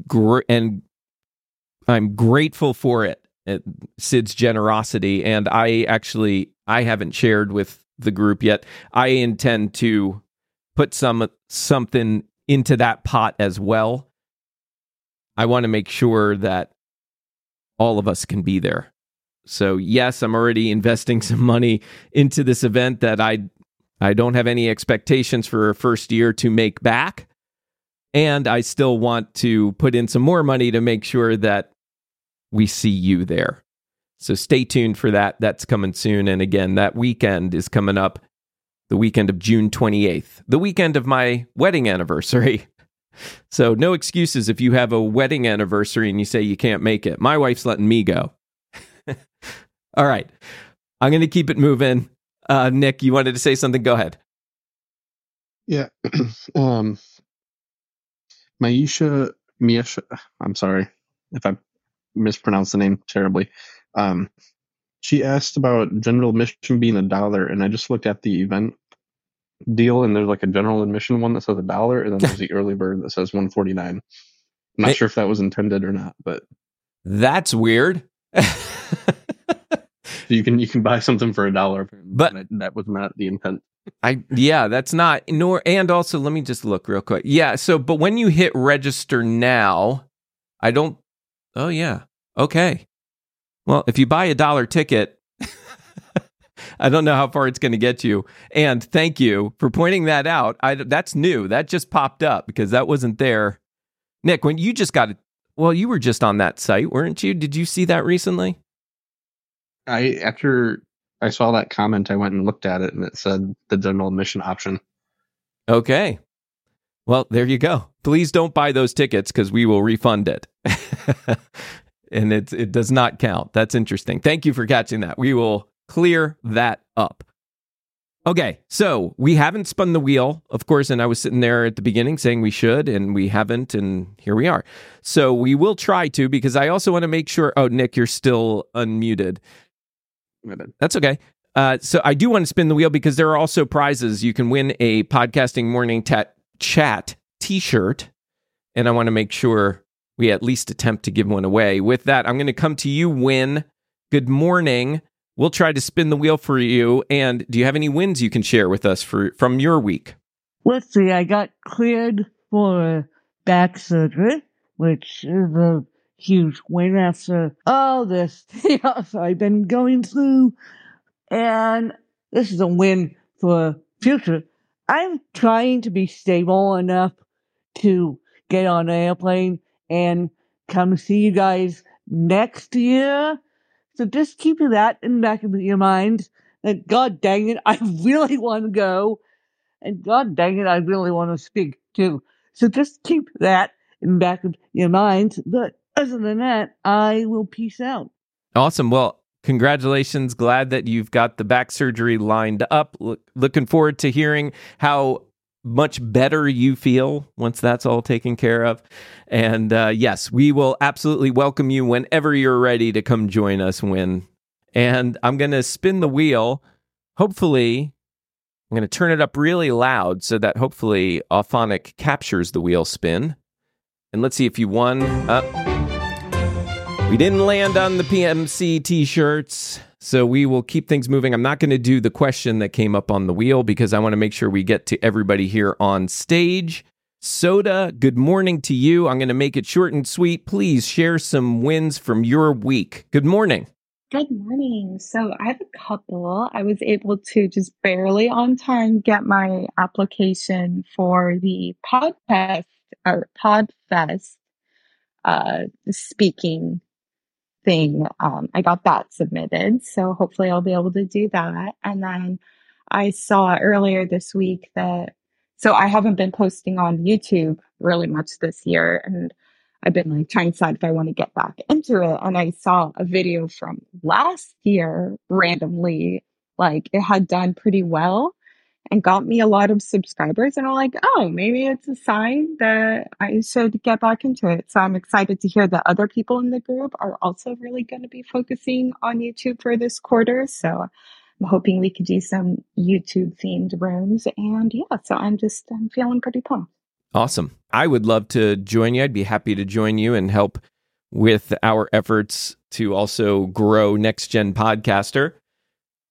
I'm grateful for it, Sid's generosity. And I haven't shared with the group yet. I intend to put something into that pot as well. I want to make sure that all of us can be there. So yes, I'm already investing some money into this event that I don't have any expectations for a first year to make back. And I still want to put in some more money to make sure that we see you there. So stay tuned for that. That's coming soon. And again, that weekend is coming up, the weekend of June 28th, the weekend of my wedding anniversary. So no excuses if you have a wedding anniversary and you say you can't make it. My wife's letting me go. All right. I'm going to keep it moving. Nick, you wanted to say something? Go ahead. Yeah. Miesha, I'm sorry if I mispronounced the name terribly. She asked about general admission being $1, and I just looked at the event deal, and there's like a general admission one that says $1, and then there's the early bird that says $149. I'm not sure if that was intended or not, but that's weird. you can buy something for $1, but that was not the intent. That's not, nor, and also let me just look real quick. Yeah, so, but when you hit register now, oh yeah, okay. Well, if you buy a $1 ticket, I don't know how far it's going to get you. And thank you for pointing that out. That's new. That just popped up because that wasn't there. Nick, when you just got it, well, you were just on that site, weren't you? Did you see that recently? After I saw that comment, I went and looked at it, and it said the general admission option. Okay. Well, there you go. Please don't buy those tickets because we will refund it. And it does not count. That's interesting. Thank you for catching that. We will clear that up. Okay, so we haven't spun the wheel, of course, and I was sitting there at the beginning saying we should, and we haven't, and here we are. So we will try to, because I also want to make sure... Oh, Nick, you're still unmuted. That's okay. So I do want to spin the wheel because there are also prizes. You can win a Podcasting Morning Chat t-shirt, and I want to make sure we at least attempt to give one away. With that, I'm going to come to you, Win. Good morning. We'll try to spin the wheel for you. And do you have any wins you can share with us from your week? Let's see. I got cleared for back surgery, which is a huge win after all this chaos I've been going through. And this is a win for future. I'm trying to be stable enough to get on an airplane and come see you guys next year. So just keep that in the back of your mind. And God dang it, I really want to go. And God dang it, I really want to speak too. So just keep that in the back of your mind. But other than that, I will peace out. Awesome. Well, congratulations. Glad that you've got the back surgery lined up. Looking forward to hearing how much better you feel once that's all taken care of. And yes, we will absolutely welcome you whenever you're ready to come join us, Win. And I'm going to spin the wheel. Hopefully, I'm going to turn it up really loud so that hopefully Auphonic captures the wheel spin. And let's see if you won. We didn't land on the PMC t-shirts, so we will keep things moving. I'm not going to do the question that came up on the wheel because I want to make sure we get to everybody here on stage. Soda, good morning to you. I'm going to make it short and sweet. Please share some wins from your week. Good morning. Good morning. So I have a couple. I was able to just barely on time get my application for the PodFest speaking thing. I got that submitted, so hopefully I'll be able to do that. And then I saw earlier this week so I haven't been posting on YouTube really much this year, and I've been trying to decide if I want to get back into it. And I saw a video from last year randomly, it had done pretty well and got me a lot of subscribers. And I'm like, oh, maybe it's a sign that I should get back into it. So I'm excited to hear that other people in the group are also really going to be focusing on YouTube for this quarter. So I'm hoping we could do some YouTube themed rooms. And yeah, so I'm feeling pretty pumped. Awesome. I would love to join you. I'd be happy to join you and help with our efforts to also grow Next Gen Podcaster.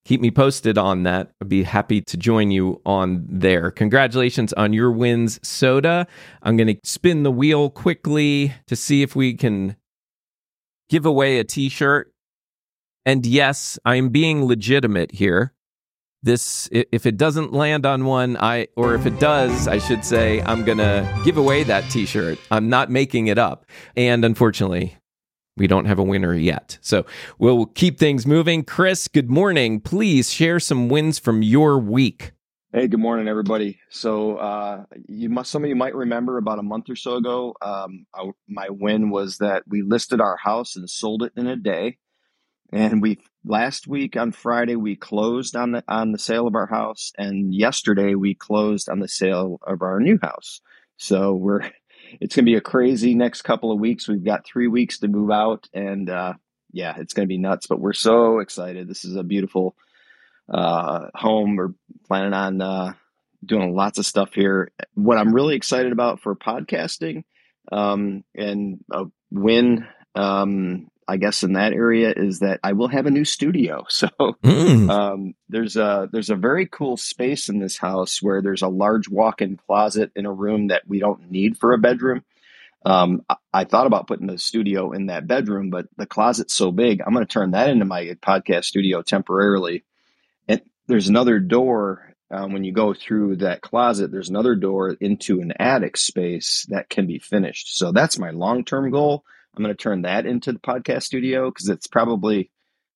keep me posted on that. I'd be happy to join you on there. Congratulations on your wins, Soda. I'm going to spin the wheel quickly to see if we can give away a t-shirt. And yes, I am being legitimate here. This, if it doesn't land on one, or if it does, I should say, I'm going to give away that t-shirt. I'm not making it up. And unfortunately, we don't have a winner yet. So we'll keep things moving. Chris, good morning. Please share some wins from your week. Hey, good morning, everybody. So some of you might remember about a month or so ago, my win was that we listed our house and sold it in a day. And last week on Friday, we closed on the sale of our house. And yesterday we closed on the sale of our new house. So it's going to be a crazy next couple of weeks. We've got 3 weeks to move out, and it's going to be nuts, but we're so excited. This is a beautiful home. We're planning on doing lots of stuff here. What I'm really excited about for podcasting and a win, I guess, in that area is that I will have a new studio. So there's a very cool space in this house where there's a large walk-in closet in a room that we don't need for a bedroom. I thought about putting the studio in that bedroom, but the closet's so big, I'm going to turn that into my podcast studio temporarily. And there's another door. When you go through that closet, there's another door into an attic space that can be finished. So that's my long-term goal. I'm going to turn that into the podcast studio because it's probably,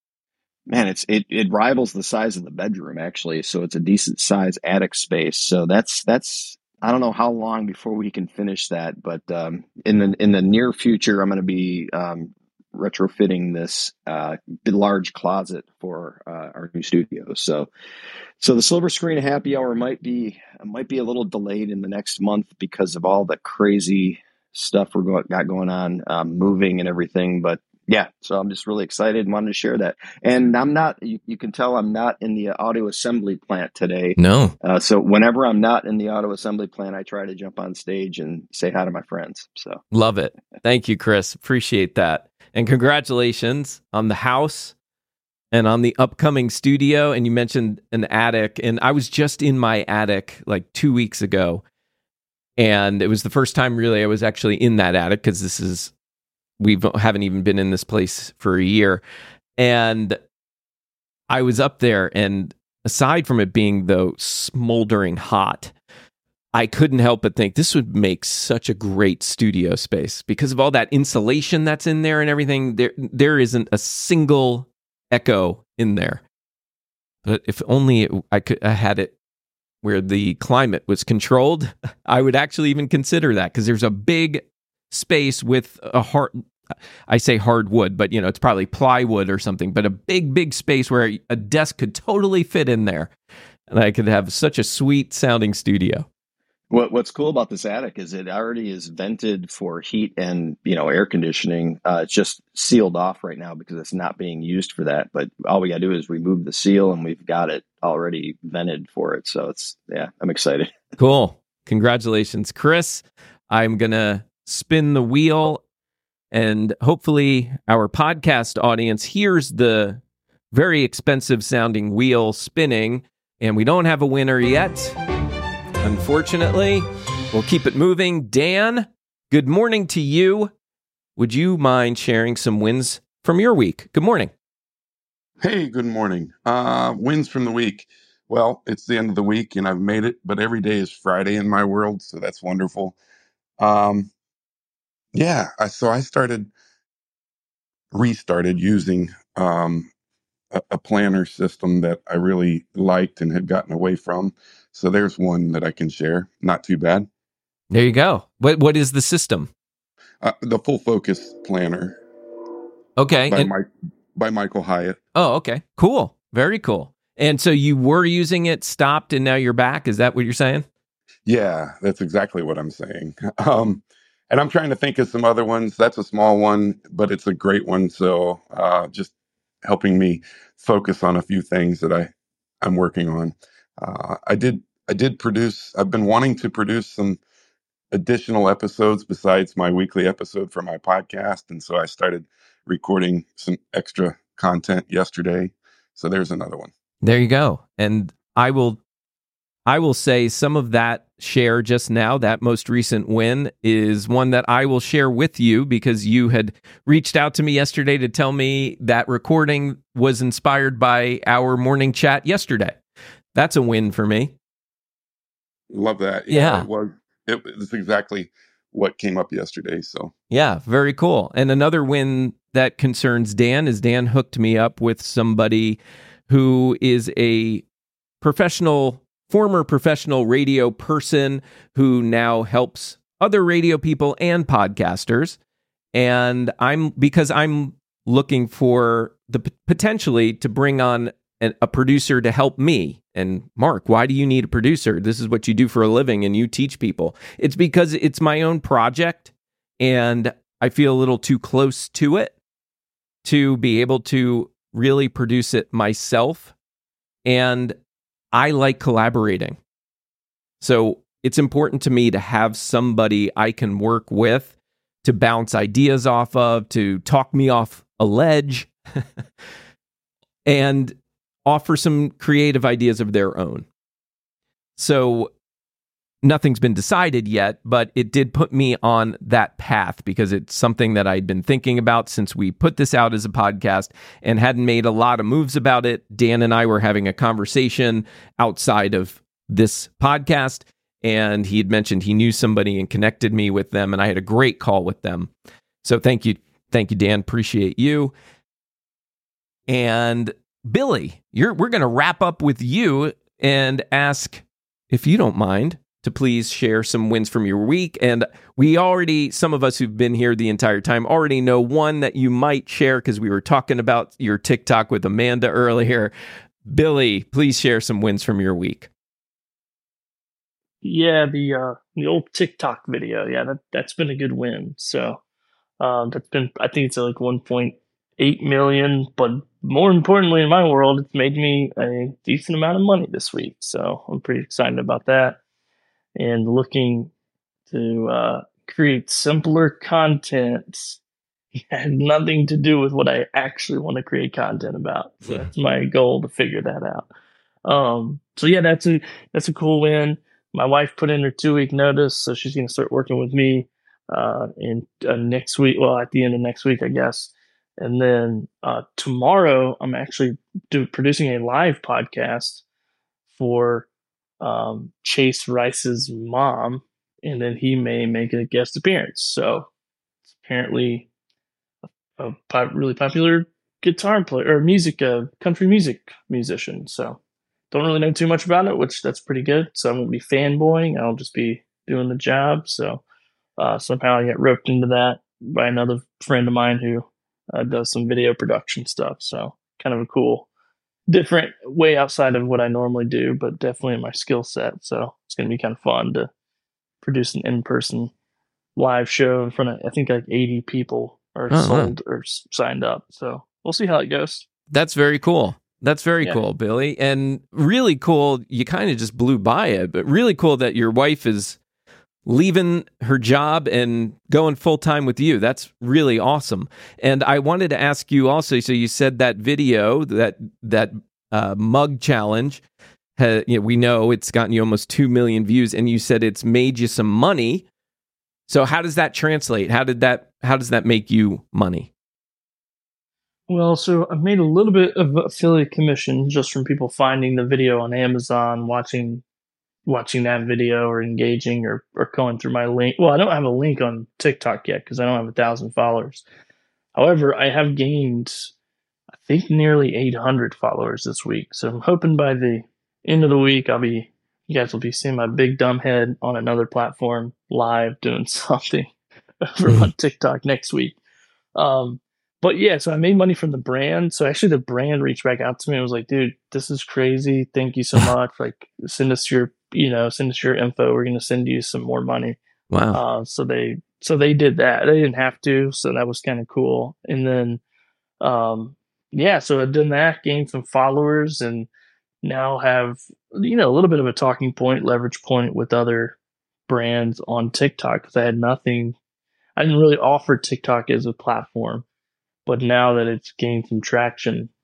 it rivals the size of the bedroom, actually. So it's a decent size attic space. So that's I don't know how long before we can finish that, but in the near future, I'm going to be retrofitting this large closet for our new studio. So the Silver Screen Happy Hour might be a little delayed in the next month because of all the crazy stuff got going on, moving and everything. But yeah, so I'm just really excited and wanted to share that. And I'm not, you can tell I'm not in the audio assembly plant today. No. So whenever I'm not in the auto assembly plant, I try to jump on stage and say hi to my friends. So love it. Thank you, Chris. Appreciate that. And congratulations on the house and on the upcoming studio. And you mentioned an attic, and I was just in my attic like 2 weeks ago. And it was the first time really I was actually in that attic because we haven't even been in this place for a year. And I was up there, and aside from it being though smoldering hot, I couldn't help but think this would make such a great studio space because of all that insulation that's in there and everything. There isn't a single echo in there. But if only I had it where the climate was controlled, I would actually even consider that because there's a big space with I say hardwood, but it's probably plywood or something, but a big space where a desk could totally fit in there. And I could have such a sweet sounding studio. What's cool about this attic is it already is vented for heat and air conditioning. It's just sealed off right now because it's not being used for that. But all we got to do is remove the seal, and we've got it already vented for it. So I'm excited. Cool. Congratulations, Chris. I'm gonna spin the wheel, and hopefully our podcast audience hears the very expensive sounding wheel spinning. And we don't have a winner yet, unfortunately. We'll keep it moving. Dan, good morning to you. Would you mind sharing some wins from your week? Good morning. Hey, good morning. Wins from the week. Well, it's the end of the week and I've made it, but every day is Friday in my world, so that's wonderful. So I restarted using a planner system that I really liked and had gotten away from. So there's one that I can share. Not too bad. There you go. What is the system? The Full Focus Planner. Okay. By Michael Hyatt. Oh, okay. Cool. Very cool. And so you were using it, stopped, and now you're back? Is that what you're saying? Yeah, that's exactly what I'm saying. And I'm trying to think of some other ones. That's a small one, but it's a great one. So just helping me focus on a few things that I'm working on. I did produce. I've been wanting to produce some additional episodes besides my weekly episode for my podcast, and so I started recording some extra content yesterday. So there's another one. There you go. And I will say some of that share just now, that most recent win, is one that I will share with you because you had reached out to me yesterday to tell me that recording was inspired by our morning chat yesterday. That's a win for me. Love that. Yeah. It was exactly what came up yesterday. So yeah, very cool. And another win that concerns Dan is Dan hooked me up with somebody who is a former professional radio person who now helps other radio people and podcasters. And because I'm looking for potentially to bring on a producer to help me. And Mark, why do you need a producer? This is what you do for a living and you teach people. It's because it's my own project and I feel a little too close to it to be able to really produce it myself. And I like collaborating. So it's important to me to have somebody I can work with to bounce ideas off of, to talk me off a ledge, and offer some creative ideas of their own. So nothing's been decided yet, but it did put me on that path because it's something that I'd been thinking about since we put this out as a podcast and hadn't made a lot of moves about it. Dan and I were having a conversation outside of this podcast, and he had mentioned he knew somebody and connected me with them, and I had a great call with them. So thank you, Dan. Appreciate you. And Billy, we're going to wrap up with you and ask, if you don't mind, to please share some wins from your week. And some of us who've been here the entire time already know one that you might share because we were talking about your TikTok with Amanda earlier. Billy, please share some wins from your week. Yeah, the old TikTok video. Yeah, that's been a good win. So that's been, I think it's like 1.8 million, but more importantly in my world, it's made me a decent amount of money this week. So I'm pretty excited about that and looking to create simpler content. It had nothing to do with what I actually want to create content about. So that's my goal, to figure that out. So yeah, that's a cool win. My wife put in her 2-week notice, so she's going to start working with me in next week. Well, at the end of next week, I guess. And then tomorrow, I'm actually producing a live podcast for Chase Rice's mom, and then he may make a guest appearance. So it's apparently a really popular guitar player or country music musician. So don't really know too much about it, which that's pretty good. So I won't be fanboying. I'll just be doing the job. So somehow I got roped into that by another friend of mine who does some video production stuff. So kind of a cool, different way outside of what I normally do, but definitely in my skill set. So it's going to be kind of fun to produce an in-person live show in front of, I think, like 80 people are sold or signed up. So we'll see how it goes. That's very cool. That's very cool, Billy. And really cool, you kind of just blew by it, but really cool that your wife is leaving her job and going full-time with you. That's really awesome. And I wanted to ask you also, so you said that video, that mug challenge, we know it's gotten you almost 2 million views, and you said it's made you some money. So how does that translate? How does that make you money? Well, so I've made a little bit of affiliate commission just from people finding the video on Amazon, watching that video or engaging or going through my link. Well, I don't have a link on TikTok yet because I don't have 1,000 followers. However, I have gained, I think, nearly 800 followers this week. So I'm hoping by the end of the week, you guys will be seeing my big dumb head on another platform live doing something over on TikTok next week. But yeah, so I made money from the brand. So actually the brand reached back out to me and was like, dude, this is crazy. Thank you so much. Like, send us your info. We're going to send you some more money. Wow. So they did that. They didn't have to. So that was kind of cool. And then, so I've done that, gained some followers, and now have, a little bit of a talking point, leverage point with other brands on TikTok because I had nothing. I didn't really offer TikTok as a platform. But now that it's gained some traction,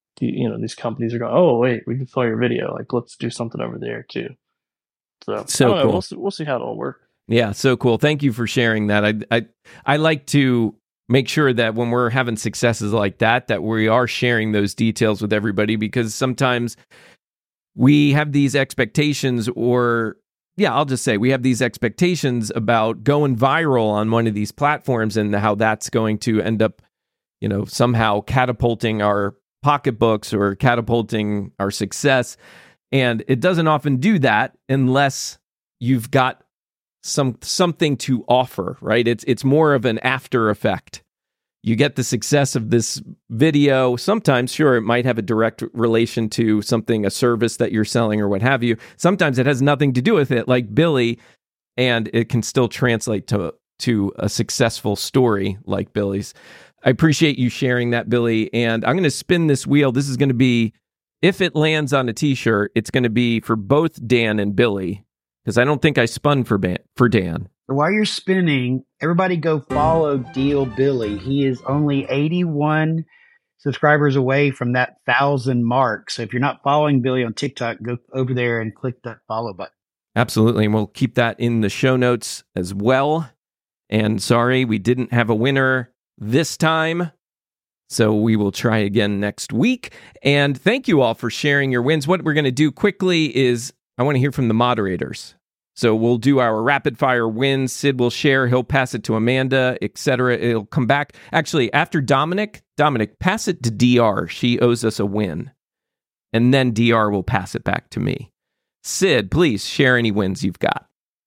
these companies are going, oh wait, we can follow your video. Like, let's do something over there too. So, So I don't know. cool. We'll see how it'll work. Yeah, so cool. Thank you for sharing that. I like to make sure that when we're having successes like that we are sharing those details with everybody, because sometimes we have these expectations, or I'll just say we have these expectations about going viral on one of these platforms and how that's going to end up, somehow catapulting our pocketbooks or catapulting our success. And it doesn't often do that unless you've got something to offer, right? It's more of an after effect. You get the success of this video. Sometimes, sure, it might have a direct relation to something, a service that you're selling or what have you. Sometimes it has nothing to do with it, like Billy, and it can still translate to a successful story like Billy's. I appreciate you sharing that, Billy. And I'm going to spin this wheel. This is going to be, if it lands on a t-shirt, it's going to be for both Dan and Billy, because I don't think I spun for Dan. While you're spinning, everybody go follow Deal Billy. He is only 81 subscribers away from that 1,000 mark. So if you're not following Billy on TikTok, go over there and click that follow button. Absolutely. And we'll keep that in the show notes as well. And sorry, we didn't have a winner this time, so we will try again next week. And thank you all for sharing your wins. What we're going to do quickly is I want to hear from the moderators. So we'll do our rapid fire wins. Sid will share. He'll pass it to Amanda, etc. It'll come back. Actually, after Dominic, pass it to DR. She owes us a win. And then DR will pass it back to me. Sid, please share any wins you've got.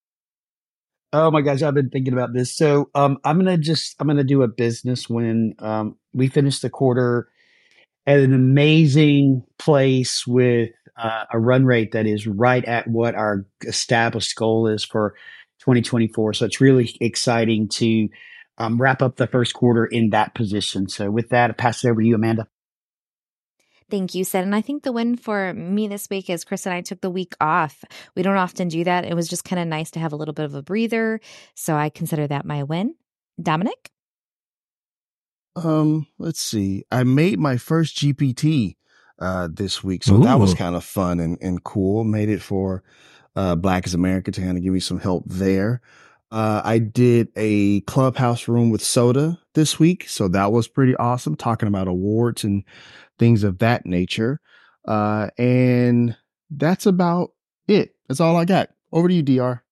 Oh my gosh, I've been thinking about this. So I'm gonna do a business win. We finished the quarter at an amazing place with a run rate that is right at what our established goal is for 2024. So it's really exciting to wrap up the first quarter in that position. So with that, I pass it over to you, Amanda. Thank you, Sid. And I think the win for me this week is Chris and I took the week off. We don't often do that. It was just kind of nice to have a little bit of a breather. So I consider that my win. Dominic? Let's see. I made my first GPT this week. So that was kind of fun and cool. Made it for Black is America to kind of give me some help there. I did a clubhouse room with Soda this week. So that was pretty awesome, talking about awards and things of that nature. And that's about it. That's all I got. Over to you, DR.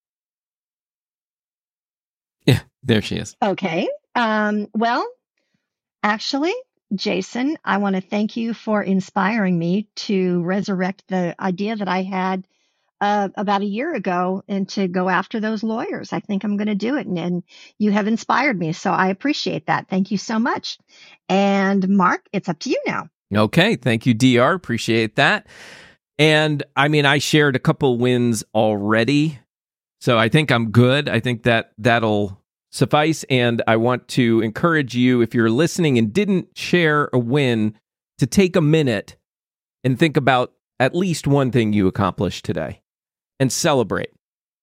Yeah, there she is. Okay. Well, actually, Jason, I want to thank you for inspiring me to resurrect the idea that I had about a year ago and to go after those lawyers. I think I'm going to do it. And you have inspired me. So I appreciate that. Thank you so much. And Mark, it's up to you now. Okay. Thank you, DR. Appreciate that. And I mean, I shared a couple wins already, so I think I'm good. I think that'll suffice. And I want to encourage you, if you're listening and didn't share a win, to take a minute and think about at least one thing you accomplished today and celebrate.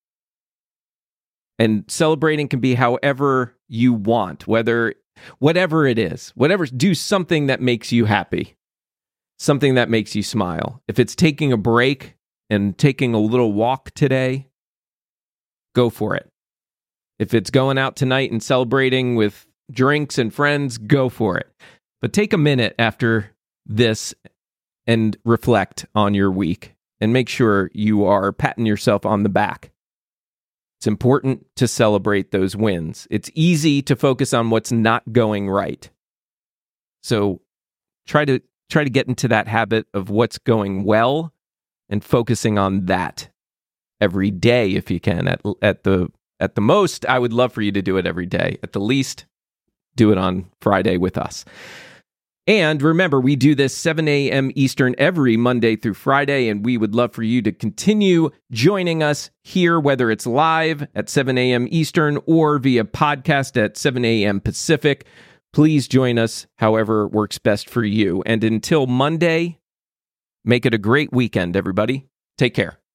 And celebrating can be however you want, whatever it is, do something that makes you happy, something that makes you smile. If it's taking a break and taking a little walk today, go for it. If it's going out tonight and celebrating with drinks and friends, go for it. But take a minute after this and reflect on your week and make sure you are patting yourself on the back. It's important to celebrate those wins. It's easy to focus on what's not going right. So try to get into that habit of what's going well and focusing on that every day if you can. At the most, I would love for you to do it every day. At the least, do it on Friday with us. And remember, we do this 7 a.m. Eastern every Monday through Friday, and we would love for you to continue joining us here, whether it's live at 7 a.m. Eastern or via podcast at 7 a.m. Pacific. Please join us however works best for you. And until Monday, make it a great weekend, everybody. Take care.